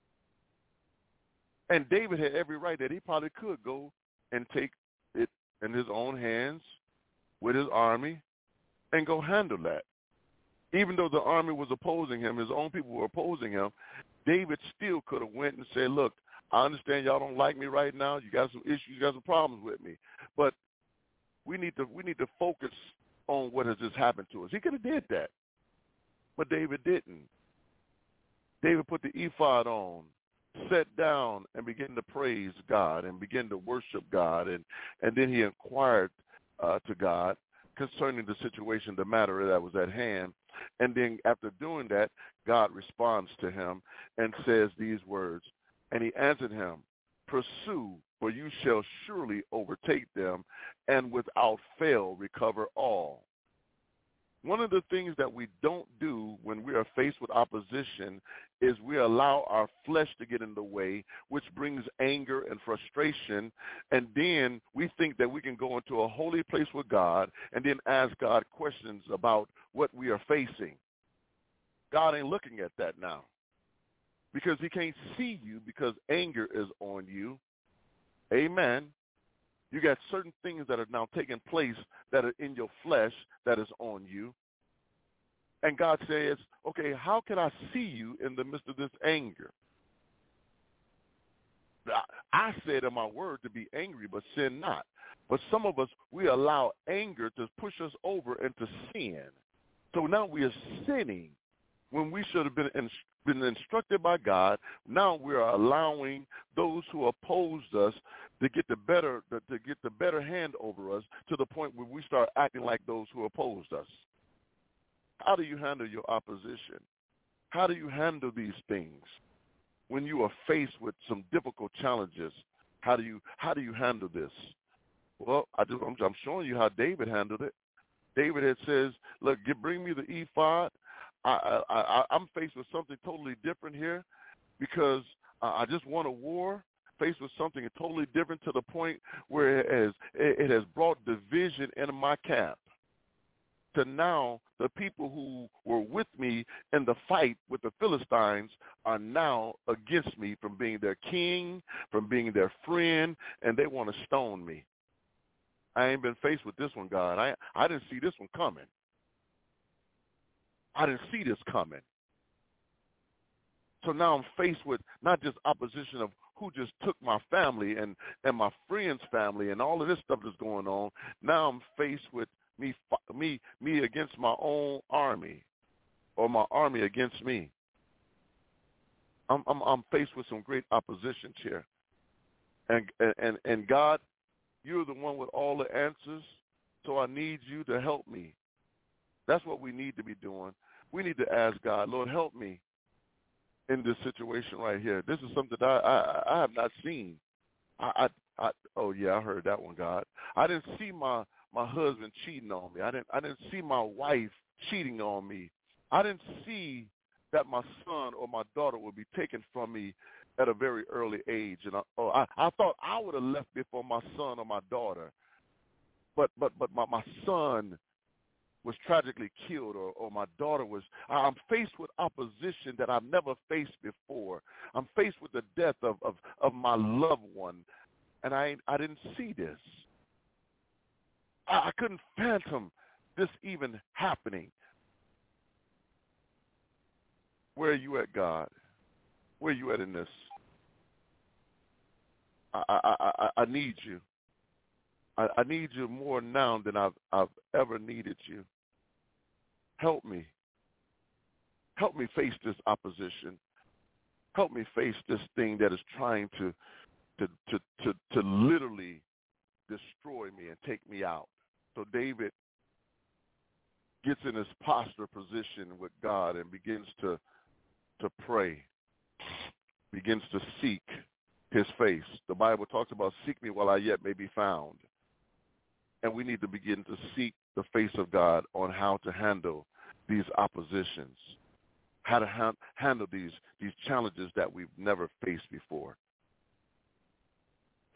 And David had every right that he probably could go and take it in his own hands with his army and go handle that. Even though the army was opposing him, his own people were opposing him, David still could have went and said, look, I understand y'all don't like me right now. You got some issues, you got some problems with me. But we need to we need to focus on what has just happened to us. He could have did that. But David didn't. David put the ephod on, sat down and began to praise God and began to worship God. And, and then he inquired uh, to God concerning the situation, the matter that was at hand. And then after doing that, God responds to him and says these words, and he answered him, pursue, for you shall surely overtake them and without fail recover all. One of the things that we don't do when we are faced with opposition is we allow our flesh to get in the way, which brings anger and frustration, and then we think that we can go into a holy place with God and then ask God questions about what we are facing. God ain't looking at that now because he can't see you because anger is on you. Amen. You got certain things that are now taking place that are in your flesh that is on you. And God says, okay, how can I see you in the midst of this anger? I said in my word to be angry, but sin not. But some of us, we allow anger to push us over into sin. So now we are sinning when we should have been in, been instructed by God. Now we are allowing those who opposed us to get the better to get the better hand over us to the point where we start acting like those who opposed us. How do you handle your opposition? How do you handle these things when you are faced with some difficult challenges? How do you how do you handle this? Well, I just, I'm, I'm showing you how David handled it. David had says, "Look, get, bring me the ephod. I, I, I, I'm faced with something totally different here because uh, I just won a war, faced with something totally different to the point where it has, it has brought division in my camp. To now, the people who were with me in the fight with the Philistines are now against me from being their king, from being their friend, and they want to stone me. I ain't been faced with this one, God. I, I didn't see this one coming. I didn't see this coming. So now I'm faced with not just opposition of who just took my family and, and my friend's family and all of this stuff that's going on. Now I'm faced with me, me, me against my own army, or my army against me. I'm, I'm, I'm faced with some great oppositions here, and and and God, you're the one with all the answers. So I need you to help me. That's what we need to be doing. We need to ask God, Lord, help me in this situation right here. This is something that I I, I have not seen. I, I I oh yeah, I heard that one, God. I didn't see my. my husband cheating on me. I didn't I didn't see my wife cheating on me. I didn't see that my son or my daughter would be taken from me at a very early age. And I, oh, I, I thought I would have left before my son or my daughter. But but but my, my son was tragically killed, or, or my daughter was. I'm faced with opposition that I've never faced before. I'm faced with the death of, of, of my loved one, and I I didn't see this. I couldn't fathom this even happening. Where are you at, God? Where are you at in this? I I I, I need you. I, I need you more now than I've I've ever needed you. Help me. Help me face this opposition. Help me face this thing that is trying to to to to, to literally destroy me and take me out. So David gets in his posture position with God and begins to to pray, begins to seek his face. The Bible talks about seek me while I yet may be found. And we need to begin to seek the face of God on how to handle these oppositions, how to ha- handle these, these challenges that we've never faced before.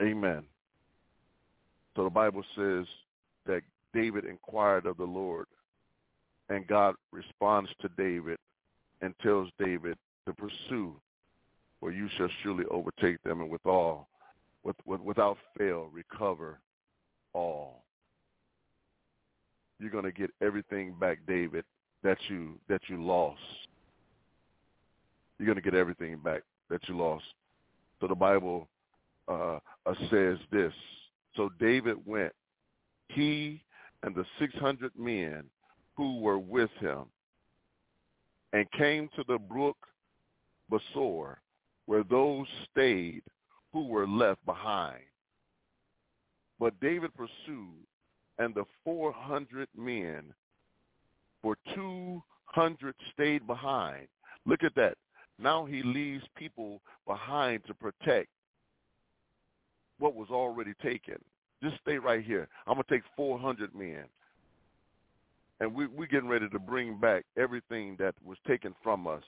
Amen. So the Bible says that David inquired of the Lord, and God responds to David and tells David to pursue, for you shall surely overtake them, and with all, with, with, without fail, recover all. You're going to get everything back, David, that you that you lost. You're going to get everything back that you lost. So the Bible uh, uh, says this. So David went, he and the six hundred men who were with him, and came to the brook Besor, where those stayed who were left behind. But David pursued, and the four hundred men, for two hundred stayed behind. Look at that. Now he leaves people behind to protect what was already taken. Just stay right here. I'm going to take four hundred men. And we, we're getting ready to bring back everything that was taken from us.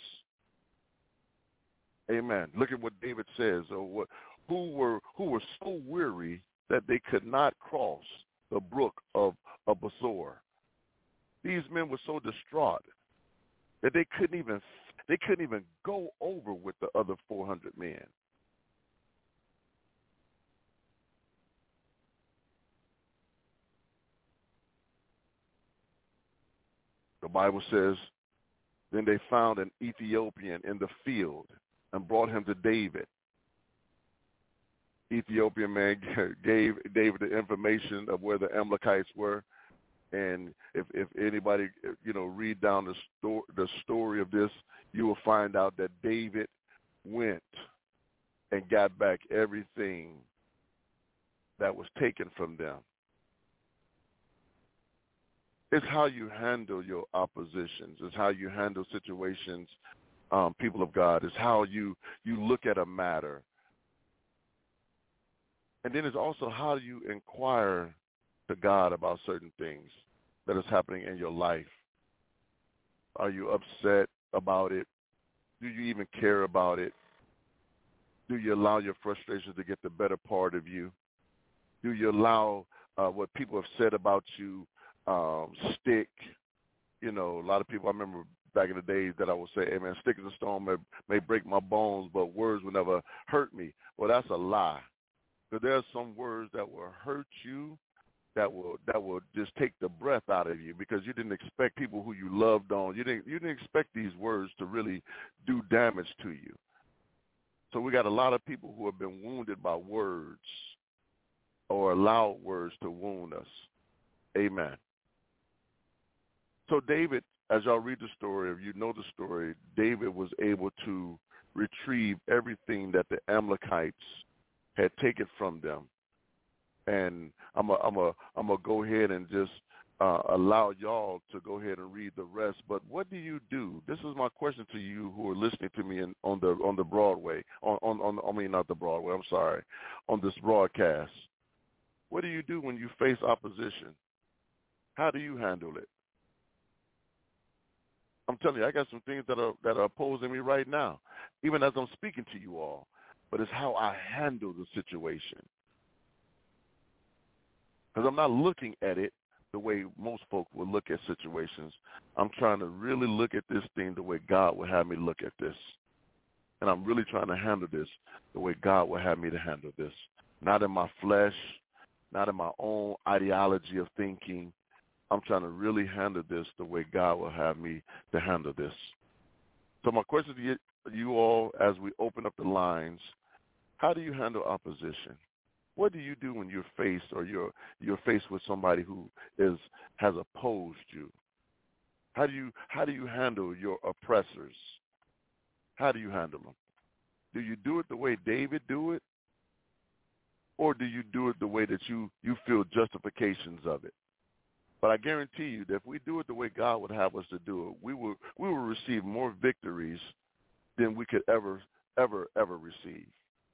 Amen. Look at what David says. Or what, who were who were so weary that they could not cross the brook of, of Besor. These men were so distraught that they couldn't even they couldn't even go over with the other four hundred men. The Bible says, then they found an Ethiopian in the field and brought him to David. Ethiopian man gave David the information of where the Amalekites were. And if, if anybody, you know, read down the, sto- the story of this, you will find out that David went and got back everything that was taken from them. It's how you handle your oppositions. It's how you handle situations, um, people of God. It's how you, you look at a matter. And then it's also how you inquire to God about certain things that is happening in your life. Are you upset about it? Do you even care about it? Do you allow your frustrations to get the better part of you? Do you allow uh, what people have said about you um, stick? You know, a lot of people, I remember back in the days that I would say, hey, man, stick as a stone may, may break my bones, but words will never hurt me. Well, that's a lie. Because there are some words that will hurt you, that will that will just take the breath out of you, because you didn't expect people who you loved on. You didn't you didn't expect these words to really do damage to you. So we got a lot of people who have been wounded by words or allowed words to wound us. Amen. So David, as y'all read the story, if you know the story, David was able to retrieve everything that the Amalekites had taken from them. And I'm a, I'm a, I'm gonna go ahead and just uh, allow y'all to go ahead and read the rest. But what do you do? This is my question to you who are listening to me in, on the on the Broadway, on, on on I mean not the Broadway. I'm sorry, on this broadcast. What do you do when you face opposition? How do you handle it? I'm telling you, I got some things that are that are opposing me right now, even as I'm speaking to you all. But it's how I handle the situation. Because I'm not looking at it the way most folk will look at situations. I'm trying to really look at this thing the way God would have me look at this. And I'm really trying to handle this the way God would have me to handle this. Not in my flesh, not in my own ideology of thinking. I'm trying to really handle this the way God will have me to handle this. So my question to you, you all, as we open up the lines, how do you handle opposition? What do you do when you're faced or you're you're faced with somebody who is has opposed you? How do you how do you handle your oppressors? How do you handle them? Do you do it the way David do it, or do you do it the way that you you feel justifications of it? But I guarantee you that if we do it the way God would have us to do it, we will we will receive more victories than we could ever ever ever receive.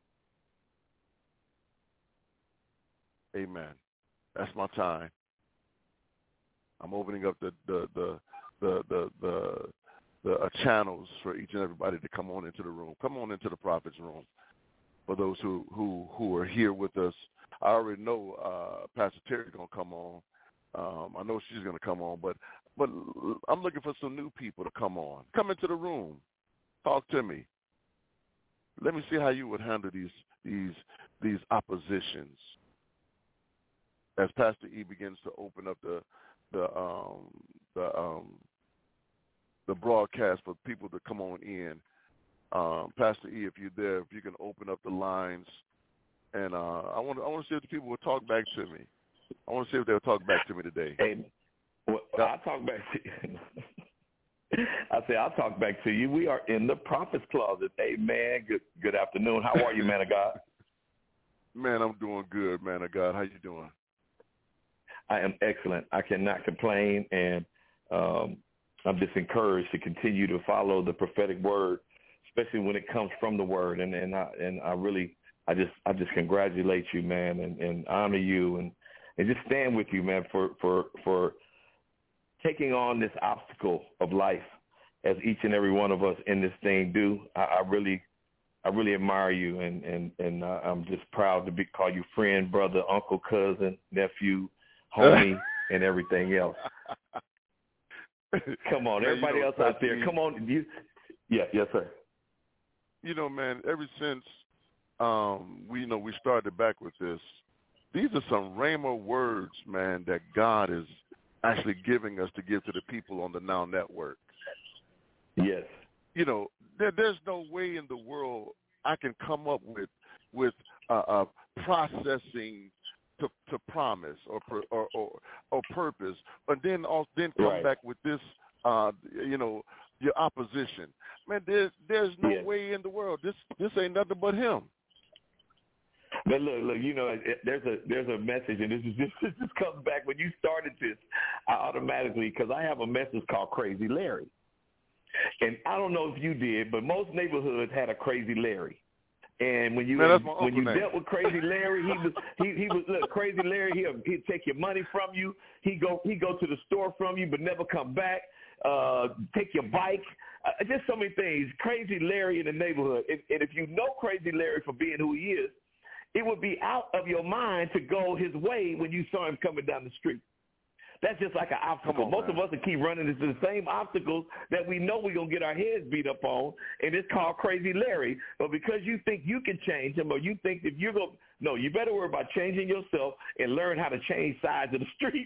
Amen. That's my time. I'm opening up the the the the the, the, the uh, channels for each and everybody to come on into the room. Come on into the prophet's room. for those who, who, who are here with us. I already know uh, Pastor Terry's going to come on. Um, I know she's going to come on, but but I'm looking for some new people to come on. Come into the room. Talk to me. Let me see how you would handle these these these oppositions. As Pastor E begins to open up the the um, the um, the broadcast for people to come on in, um, Pastor E, if you're there, if you can open up the lines, and uh, I want I want to see if the people will talk back to me. I want to see if they'll talk back to me today. Hey, well, I'll talk back to you. I say I'll talk back to you. We are in the prophet's closet. Amen. Good good afternoon. How are you, man of God? Man, I'm doing good, man of God. How you doing? I am excellent. I cannot complain, and um, I'm just encouraged to continue to follow the prophetic word, especially when it comes from the word. And and I and I really, I just I just congratulate you, man, and, and honor you, and, and just stand with you, man, for for for taking on this obstacle of life, as each and every one of us in this thing do. I, I really, I really admire you, and and and uh, I'm just proud to be call you friend, brother, uncle, cousin, nephew, homie, and everything else. Come on, man, everybody you know, else out there, come on. You, yeah, yes, sir. You know, man, ever since um, we you know we started back with this, these are some rhema words, man, that God is actually giving us to give to the people on the Now Network. Yes. You know, there, there's no way in the world I can come up with with uh, uh, processing to, to promise or, or or or purpose, and then also, then come right. back with this, uh, you know, your opposition. Man, there's there's no yes. way in the world. This this ain't nothing but him. But look, look, you know, it, there's a there's a message, and this is this, this comes back when you started this. I automatically, because I have a message called Crazy Larry, and I don't know if you did, but most neighborhoods had a Crazy Larry. And when you Man, when you name. dealt with Crazy Larry, he was he he was look Crazy Larry. He'll he'd take your money from you. He go he go to the store from you, but never come back. Uh, take your bike. Uh, just so many things. Crazy Larry in the neighborhood. And, and if you know Crazy Larry for being who he is, it would be out of your mind to go his way when you saw him coming down the street. That's just like an obstacle. On, Most man. of us will keep running into the same obstacles that we know we're going to get our heads beat up on, and it's called Crazy Larry. But because you think you can change him, or you think if you're going to, no, you better worry about changing yourself and learn how to change sides of the street.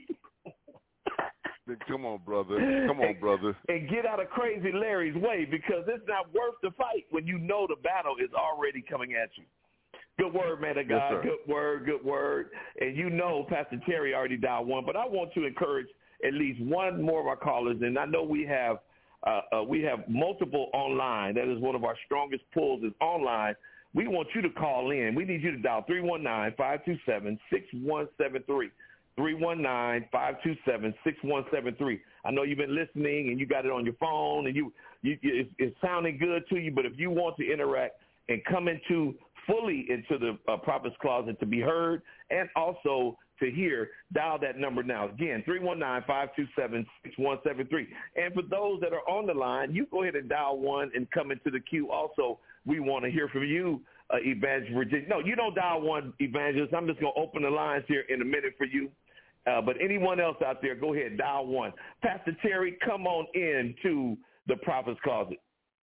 Come on, brother. Come on, brother. And get out of Crazy Larry's way, because it's not worth the fight when you know the battle is already coming at you. Good word, man of God. Yes, good word, good word. And you know Pastor Terry already dialed one, but I want to encourage at least one more of our callers. And I know we have uh, uh, we have multiple online. That is one of our strongest pulls is online. We want you to call in. We need you to dial three one nine, five two seven, six one seven three. three one nine, five two seven, six one seven three. I know you've been listening and you got it on your phone and you, you it's, it's sounding good to you, but if you want to interact and come into fully into the uh, prophet's closet to be heard and also to hear, dial that number now. Again, three one nine, five two seven, six one seven three. And for those that are on the line, you go ahead and dial one and come into the queue. Also, we want to hear from you, uh, Evangelist Virginia. No, you don't dial one, Evangelist. I'm just going to open the lines here in a minute for you. Uh, but anyone else out there, go ahead, dial one. Pastor Terry, come on in to the prophet's closet.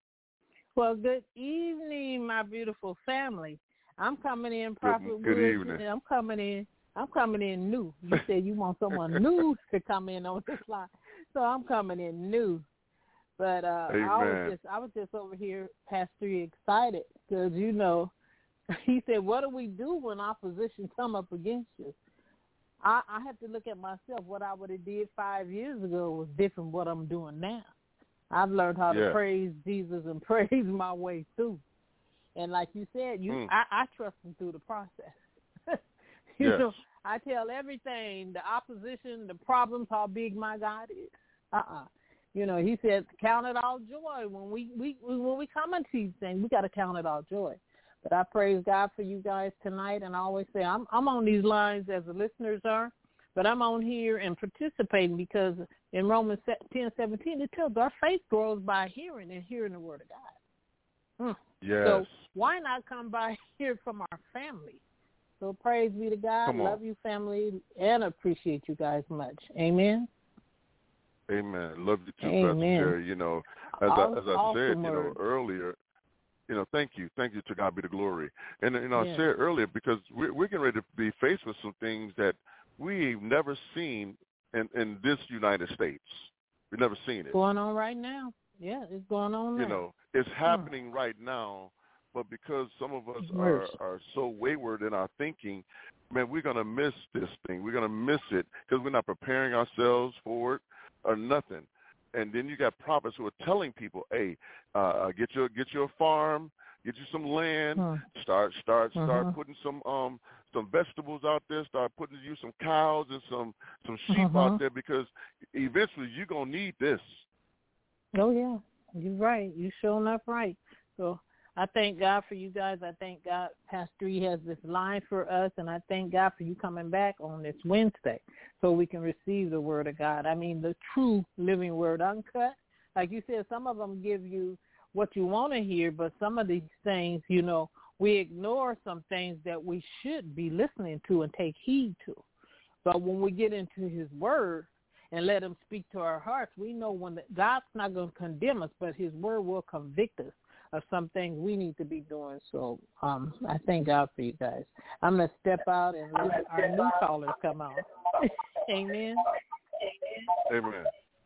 Well, good evening, my beautiful family. I'm coming in, Prophet Good, good Wood. evening. I'm coming in. I'm coming in new. You said you want someone new to come in on this line, so I'm coming in new. But uh, I was just, I was just over here, Pastor, excited because you know, he said, "What do we do when opposition come up against you?" I, I have to look at myself. What I would have did five years ago was different from what I'm doing now. I've learned how yeah. to praise Jesus and praise my way through. And like you said, you, mm. I, I trust him through the process. you yes. know, I tell everything, the opposition, the problems, how big my God is. Uh-uh. You know, he said, count it all joy. When we, we, when we come into these things, we got to count it all joy. But I praise God for you guys tonight. And I always say, I'm, I'm on these lines as the listeners are. But I'm on here and participating because in Romans ten seventeen, it tells our faith grows by hearing and hearing the word of God. Mm. Yes. So why not come by here from our family? So praise be to God. Love you, family, and appreciate you guys much. Amen. Amen. Love you too, Amen. Pastor Jerry. You know, as All, I, as I awesome said, you word. know, earlier, you know, thank you. Thank you. To God be the glory. And, you know, yes. I said earlier, because we're, we're getting ready to be faced with some things that we've never seen in, in this United States. We've never seen it. Going on right now. Yeah, it's going on now. You know, it's happening hmm. right now, but because some of us are, are so wayward in our thinking, man, we're going to miss this thing. We're going to miss it because we're not preparing ourselves for it or nothing. And then you got prophets who are telling people, hey, uh, get your get your farm, get you some land, huh. start start start uh-huh. putting some um some vegetables out there, start putting you some cows and some, some sheep uh-huh. out there, because eventually you're going to need this. Oh, yeah, you're right. You're sure enough right. So I thank God for you guys. I thank God Pastor E has this line for us, and I thank God for you coming back on this Wednesday so we can receive the word of God. I mean, the true living word, uncut. Like you said, some of them give you what you want to hear, but some of these things, you know, we ignore some things that we should be listening to and take heed to. But when we get into his word and let him speak to our hearts, we know when the, God's not going to condemn us, but his word will convict us of some things we need to be doing. So um, I thank God for you guys. I'm going to step out and let our new callers come on. Amen. Amen.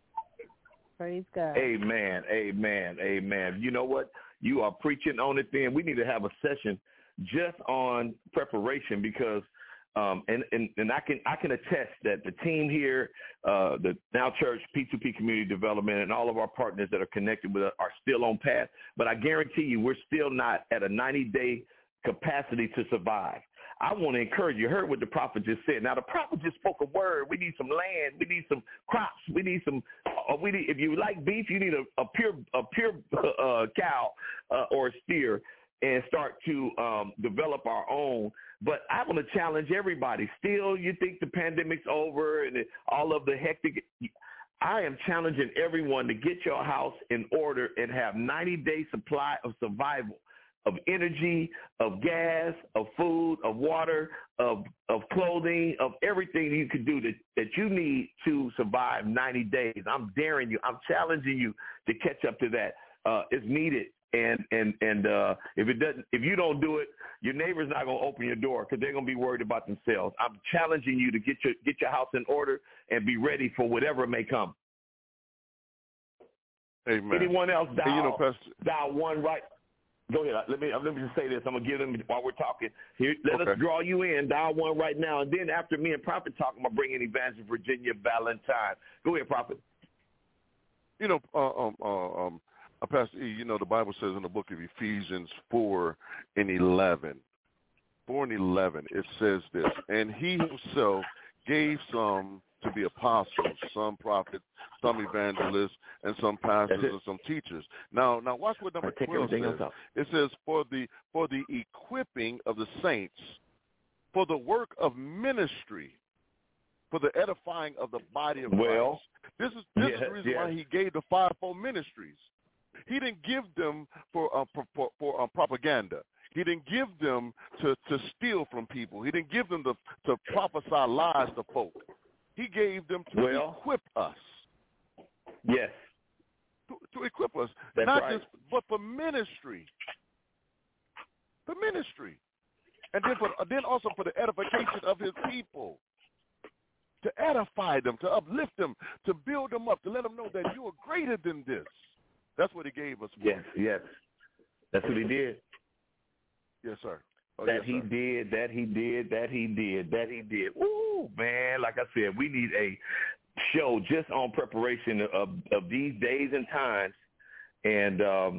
Praise God. Amen. Amen. Amen. You know what? You are preaching on it then. We need to have a session just on preparation, because Um, and, and, and I can I can attest that the team here, uh, the Now Church, P two P Community Development, and all of our partners that are connected with us are still on path. But I guarantee you we're still not at a ninety-day capacity to survive. I want to encourage you. Heard what the prophet just said. Now, the prophet just spoke a word. We need some land. We need some crops. We need some uh, – we need, if you like beef, you need a, a pure a pure uh, cow uh, or a steer, and start to um, develop our own. But I want to challenge everybody. Still, you think the pandemic's over and all of the hectic – I am challenging everyone to get your house in order and have ninety-day supply of survival, of energy, of gas, of food, of water, of of clothing, of everything you can do that, that you need to survive ninety days. I'm daring you. I'm challenging you to catch up to that. Uh, it's needed. And and and uh, if it doesn't, if you don't do it, your neighbor's not going to open your door because they're going to be worried about themselves. I'm challenging you to get your get your house in order and be ready for whatever may come. Amen. Anyone else dial, hey, you know, Pastor, dial one right? Go ahead. Let me let me just say this. I'm gonna give them while we're talking. Here, let okay. us draw you in. Dial one right now, and then after me and Prophet talk, I'm gonna bring in Evangelist Virginia Valentine. Go ahead, Prophet. You know, uh, um, uh, um. Uh, Pastor E, you know, the Bible says in the book of Ephesians four and eleven, four and eleven, it says this, and he himself gave some to be apostles, some prophets, some evangelists, and some pastors and some teachers. Now, now watch what number twelve says. It says, for the for the equipping of the saints, for the work of ministry, for the edifying of the body of well, Christ. This is this yes, is the reason yes. why he gave the fivefold ministries. He didn't give them for uh, for, for uh, propaganda. He didn't give them to, to steal from people. He didn't give them to, to prophesy lies to folk. He gave them to well, equip us. Yes. To, to equip us. That's Not right. just, but for ministry. For ministry. And then, for, then also for the edification of his people. To edify them, to uplift them, to build them up, to let them know that you are greater than this. That's what he gave us. For. Yes, yes. That's what he did. Yes, sir. Oh, that yes, he sir. did, that he did, that he did, that he did. Woo, man, like I said, we need a show just on preparation of, of these days and times. And um,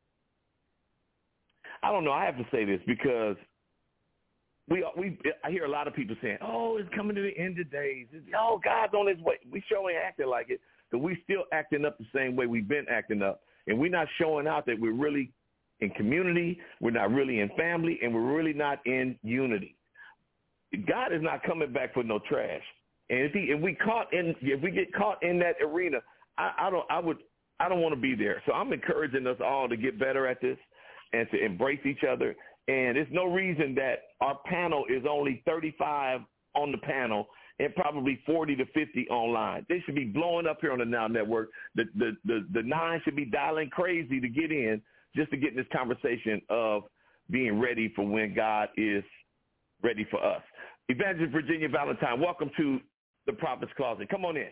I don't know, I have to say this because we we I hear a lot of people saying, oh, it's coming to the end of days. It's, oh, God's on his way. We sure ain't acting like it. But we still acting up the same way we've been acting up. And we're not showing out that we're really in community, we're not really in family, and we're really not in unity. God is not coming back for no trash. And if he if we caught in if we get caught in that arena, I, I don't I would I don't want to be there. So I'm encouraging us all to get better at this. and to embrace each other. And there's no reason that our panel is only thirty-five on the panel and probably forty to fifty online. They should be blowing up here on the Now Network. The, the, the, the nine should be dialing crazy to get in just to get in this conversation of being ready for when God is ready for us. Evangelist Virginia Valentine, welcome to the Prophet's Closet. Come on in.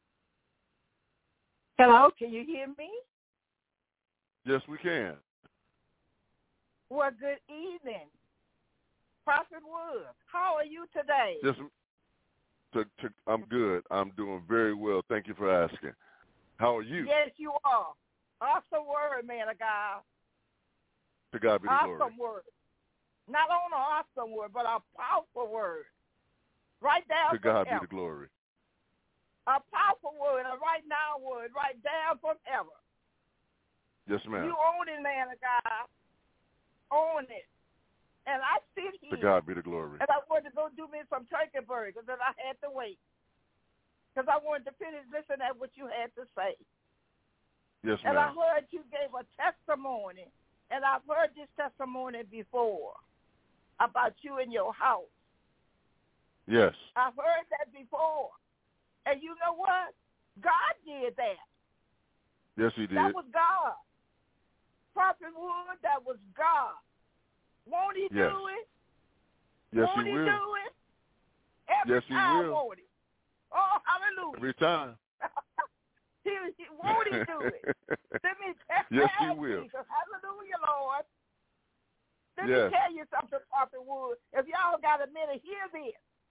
Hello, can you hear me? Yes, we can. Well, good evening, Prophet Woods. How are you today? Yes, to, to, I'm good. I'm doing very well. Thank you for asking. How are you? Yes, you are. Awesome word, man of God. To God be the awesome glory. Awesome word. Not only an awesome word, but a powerful word. Right down to God forever. be the glory. A powerful word, a right now word, right down forever. Yes, ma'am. You own it, man of God. Own it. And I sit here. To God be the glory. And I wanted to go do me some turkey burgers, and I had to wait. Because I wanted to finish listening at what you had to say. Yes, and ma'am. And I heard you gave a testimony. And I've heard this testimony before about you and your house. Yes. I've heard that before. And you know what? God did that. Yes, he did. That was God. Prophet Wood, that was God. Won't he yes. do it? Yes, won't he, he will. do it? Every yes, he time, will. won't he? Oh, hallelujah. Every time. he, he, won't he do it? Let me tell yes, he you, will. Jesus. Hallelujah, Lord. Let yes. me tell you something, Prophet Wood. If y'all got a minute, hear this.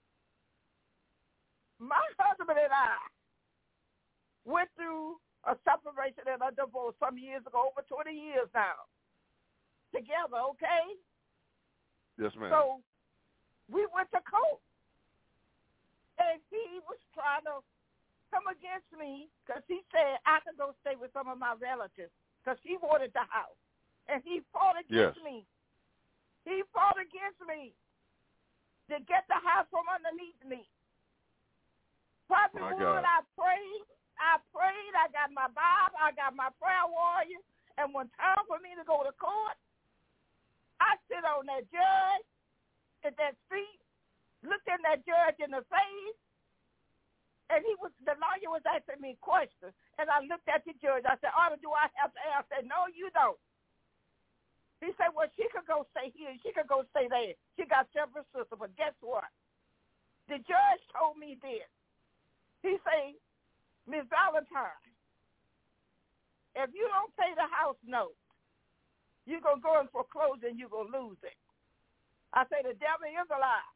My husband and I went through a separation and a divorce some years ago, over twenty years now, together, okay? Yes, ma'am. So we went to court, and he was trying to come against me because he said I could go stay with some of my relatives because he wanted the house, and he fought against yes. me. He fought against me to get the house from underneath me. Prophet Wood, I prayed, I prayed, I got my Bible, I got my prayer warrior, and when time for me to go to court, I sit on that judge at that seat, looked in that judge in the face, and he was the lawyer was asking me questions, and I looked at the judge. I said, Arthur, do I have to ask? I said, no, you don't. He said, well, she could go stay here, she could go stay there. She got several sisters, but guess what? The judge told me this. He said, Miss Valentine, if you don't pay the house note, you're going to go in foreclosure and you're going to lose it. I say, the devil is a lie.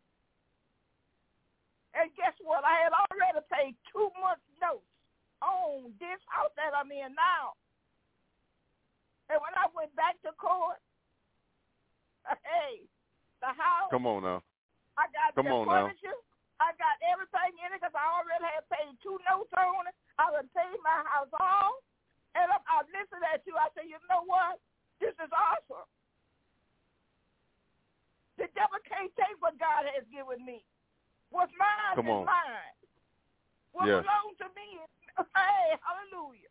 And guess what? I had already paid two months' notes on this house that I'm in now. And when I went back to court, hey, the house. Come on now. I got Come the on furniture. now. I got everything in it because I already had paid two notes on it. I would pay my house off. And I, I listened at you. I said, you know what? This is awesome. The devil can't take what God has given me. What's mine Come is on. mine. What yes. belongs to me is, hey, hallelujah.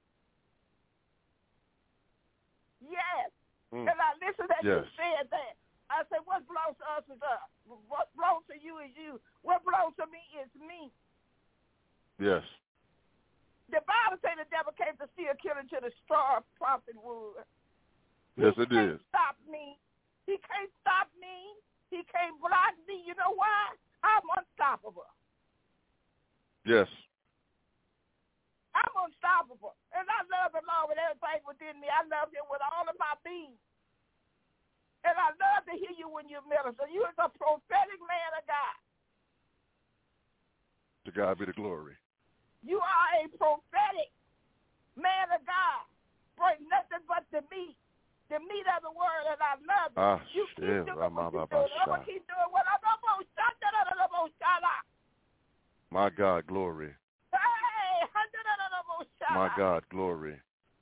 Yes. Mm. And I listened at yes. you said that. I said, what belongs to us is us. What belongs to you is you. What belongs to me is me. Yes. The Bible says the devil came to steal, kill, and to destroy. Prophet Wood. Yes, he it can't is. Stop me. He can't stop me. He can't block me. You know why? I'm unstoppable. Yes. I'm unstoppable. And I love the Lord with everything within me. I love him with all of my being. And I love to hear you when you minister. You is a prophetic man of God. To God be the glory. You are a prophetic man of God. Bring nothing but the meat. The meat of the word, and I love it. Ah, you keep shit. doing what you're doing. I'm going to keep doing what I'm going to do. My God, glory. Hey, my God, glory.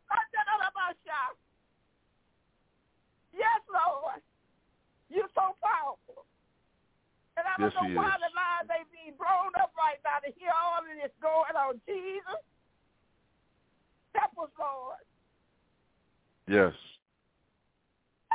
Yes, Lord. You're so powerful. And I don't yes, know why is. the lines ain't being blown up right now to hear all of this going on. Jesus, help us, Lord. Yes.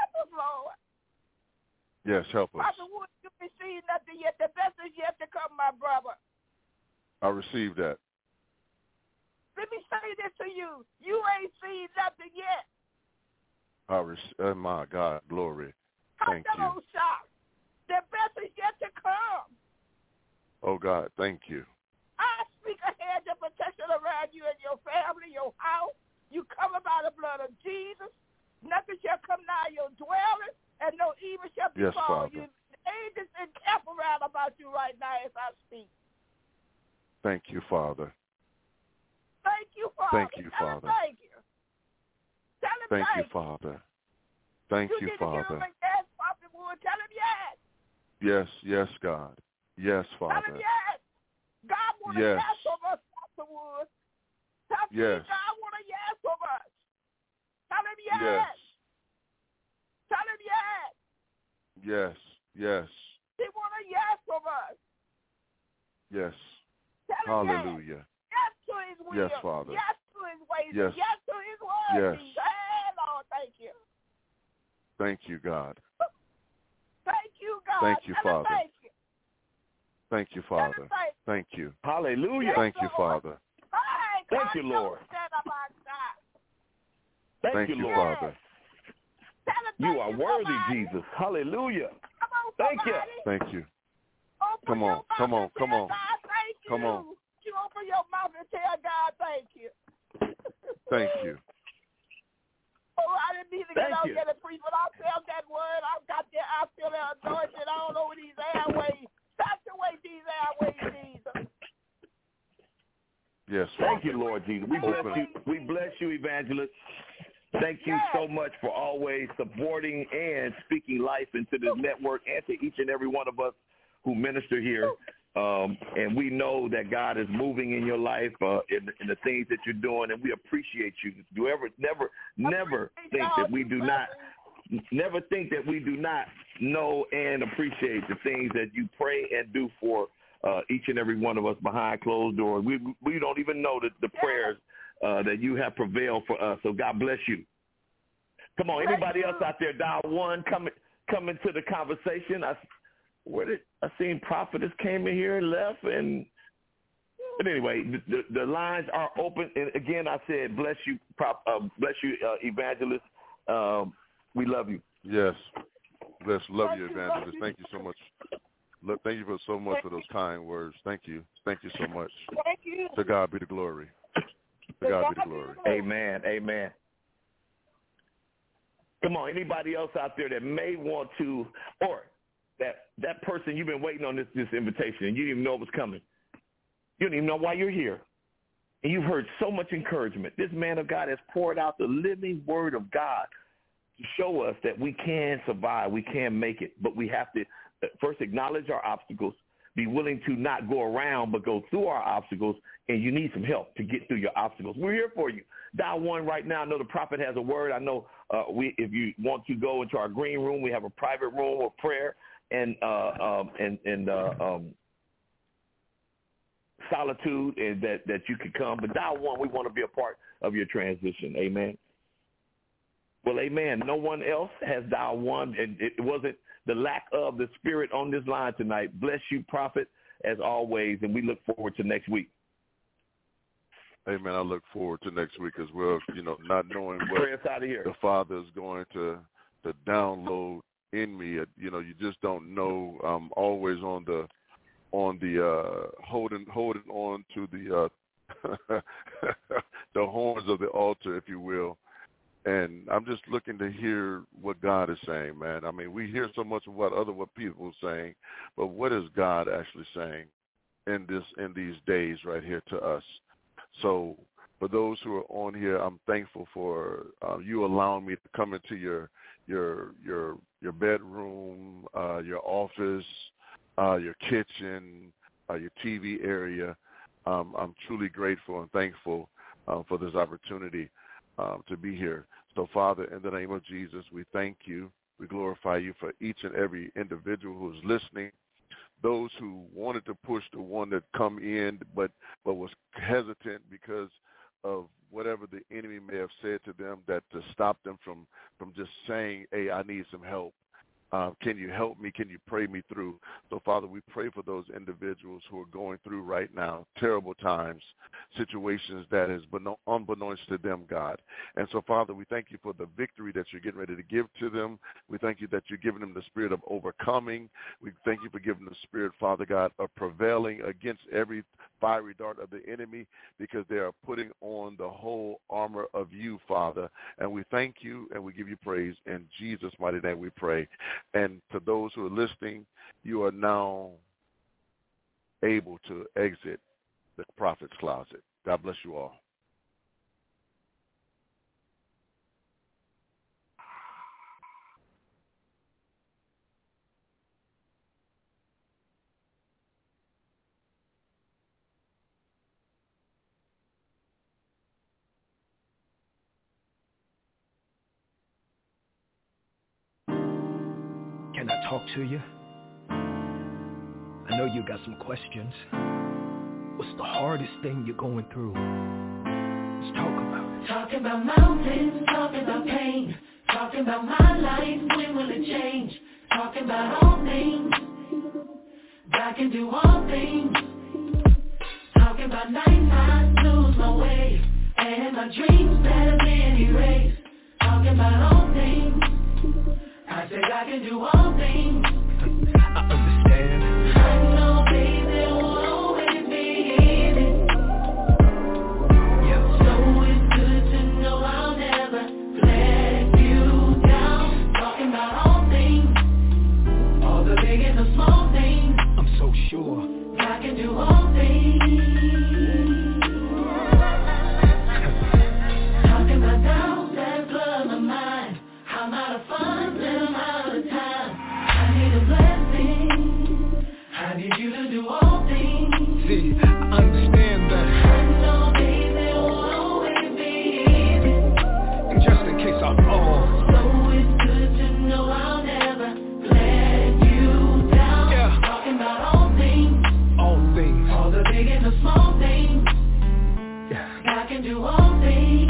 Yes, help us. Prophet Wood, you receive nothing yet. The best is yet to come, my brother. I receive that. Let me say this to you. You ain't seen nothing yet. I rec- oh, my God, glory. Thank you. The best is yet to come. Oh, God, thank you. I speak a hedge of protection around you and your family, your house. You covered by the blood of Jesus. Nothing shall come nigh your dwelling, and no evil shall befall yes, you. Angels encamp around about you right now as I speak. Thank you, Father. Thank you, Father. Thank you, Tell Father. him thank you. Tell him thank, thank you, Father. Thank you, you, need Father. To give him a yes, Prophet Wood. Tell him yes. Yes, yes, God. Yes, Father. Tell him yes. God wants yes. a yes from us, Prophet Wood. Tell yes. me God wants a yes from us. Tell him yes. Yes. Tell him yes. Yes, yes. He wants a yes from us. Yes. Tell him Hallelujah. Yes. Yes to his will. Yes, Father. Yes to his ways. Yes. Yes to his word. Yes. Hey, Lord, thank you. Thank you, God. Thank you, God. Thank you, Tell Father. Thank you. Thank you, Father. Thank, thank you. Hallelujah. Thank you, Lord. Father. Hey, thank you, Lord. Thank, thank you, you, Lord. Father. You are you, worthy, somebody. Jesus. Hallelujah. Come on, thank you. Thank you. Open come on, come on, come on. God, thank you. Come on. You open your mouth and tell God thank you. Thank you. Oh, I didn't need to Thank get out you. there to preach, but I felt that word. I got there. I feel that anointing all over these airways. Saturate these airways, Jesus. Yes, Thank Father. you, Lord Jesus. We bless you. We bless you, Evangelist. Thank you yes. so much for always supporting and speaking life into this network and to each and every one of us who minister here. Um, and we know that God is moving in your life, uh, in, in the things that you're doing, and we appreciate you. Do ever, never, never think that we do not, never think that we do not know and appreciate the things that you pray and do for uh, each and every one of us behind closed doors. We we don't even know the, the prayers uh, that you have prevailed for us. So God bless you. Come on, anybody else out there, dial one, come come into the conversation. I, where did I seen Prophetess came in here and left, and but anyway, the, the, the lines are open. And again, I said, bless you, prop, uh, bless you, uh, Evangelist. Um, we love you. Yes, bless, love you, Evangelist. Thank you so much. Look, thank you for so much for those kind words. Thank you, thank you so much. Thank you. To God be the glory. To God be the glory. Amen. Amen. Come on, anybody else out there that may want to, or that that person you've been waiting on this this invitation and you didn't even know it was coming. You don't even know why you're here. And you've heard so much encouragement. This man of God has poured out the living word of God to show us that we can survive, we can make it, but we have to first acknowledge our obstacles, be willing to not go around but go through our obstacles, and you need some help to get through your obstacles. We're here for you. Dial one right now. I know the prophet has a word. I know uh, we, if you want to go into our green room, we have a private room of prayer and uh, um, and, and uh, um, solitude, and that, that you can come. But dial one, we want to be a part of your transition. Amen. Well, amen. No one else has dialed one, and it wasn't the lack of the spirit on this line tonight. Bless you, prophet, as always, and we look forward to next week. Amen. I look forward to next week as well. You know, not knowing what out of here. the Father is going to to download in me. You know, you just don't know. I'm always on the on the uh, holding holding on to the uh, the horns of the altar, if you will. And I'm just looking to hear what God is saying, man. I mean, we hear so much of what other what people are saying, but what is God actually saying in this in these days right here to us? So for those who are on here, I'm thankful for uh, you allowing me to come into your your your your bedroom, uh, your office, uh, your kitchen, uh, your T V area. Um, I'm truly grateful and thankful uh, for this opportunity uh, to be here. So, Father, in the name of Jesus, we thank you. We glorify you for each and every individual who's listening. Those who wanted to push the one that come in but but was hesitant because of whatever the enemy may have said to them that to stop them from, from just saying, hey, I need some help. Uh, can you help me? Can you pray me through? So, Father, we pray for those individuals who are going through right now terrible times, situations that is unbeknownst to them, God. And so, Father, we thank you for the victory that you're getting ready to give to them. We thank you that you're giving them the spirit of overcoming. We thank you for giving them the spirit, Father God, of prevailing against every fiery dart of the enemy, because they are putting on the whole armor of you, Father. And we thank you and we give you praise. In Jesus' mighty name we pray. And to those who are listening, you are now able to exit the prophet's closet. God bless you all. Can I talk to you? I know you got some questions. What's the hardest thing you're going through? Let's talk about it. Talking about mountains, talking about pain. Talking about my life, when will it change? Talking about all things. God can do all things. Talking about nights I lose my way, and my dreams that have been erased. Talking about all things. I said I can do all things. I understand. I know, baby, it won't always be easy. Yeah. So it's good to know I'll never let you down. Talking about all things, all the big and the small things. I'm so sure I can do all things. Talking about doubts that flood my mind. I'm out of funds and I'm out of time. I need a blessing. I need you to do all things. See, I understand that. I know, baby, it won't always be easy. And just in case I fall, so it's good to know I'll never let you down. Yeah. Talking about all things, all things, all the big and the small things. Yeah. I can do all things.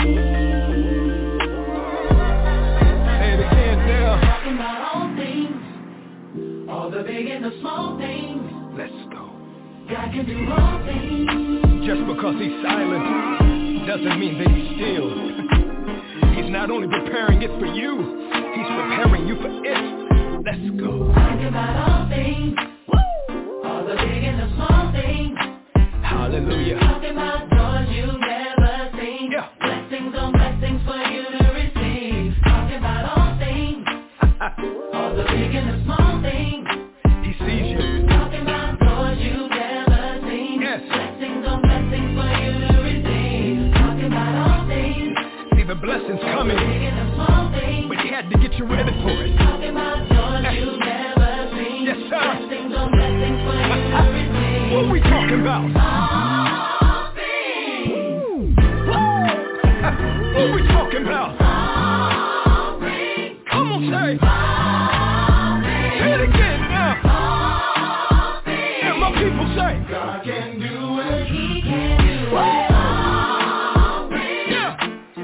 Say it again now. Talking about all things, all the big and the small things. Let's go. God can do all things. Just because he's silent doesn't mean that he's still. He's not only preparing it for you, he's preparing you for it. Let's go. Talking about all things, all the big and the small things. Hallelujah. Talking about doors you've never seen. Yeah. Blessings on blessings for you to receive. Talking about all things, all the big and the small things. He sees you. Talking about doors you've never seen. Yes. Blessings on blessings for you to receive. Talking about all things. See the blessings coming, Big and the small things. but he had to get you ready for it. Talking about doors you've never seen. Yes, sir. Blessings on blessings for you to receive. What we talking about? All things. What we talking about? All things. Come on, say. All things. Say it again now. All things. And my people say. God can do it. He can do it. All things. Yeah.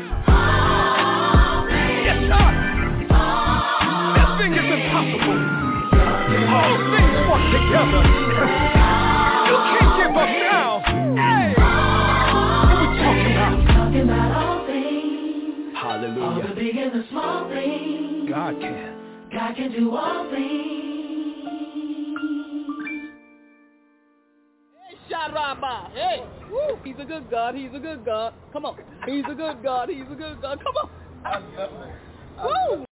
All things. Yes, sir. Nothing is impossible. All things work together. You can't give up now. Hey. What we talking about? Talking about all things. All the Hallelujah. big and the small things. God can. God can do all things. Sharaba, hey, woo, he's a good God, he's a good God. Come on, he's a good God, he's a good God. Come on. Woo.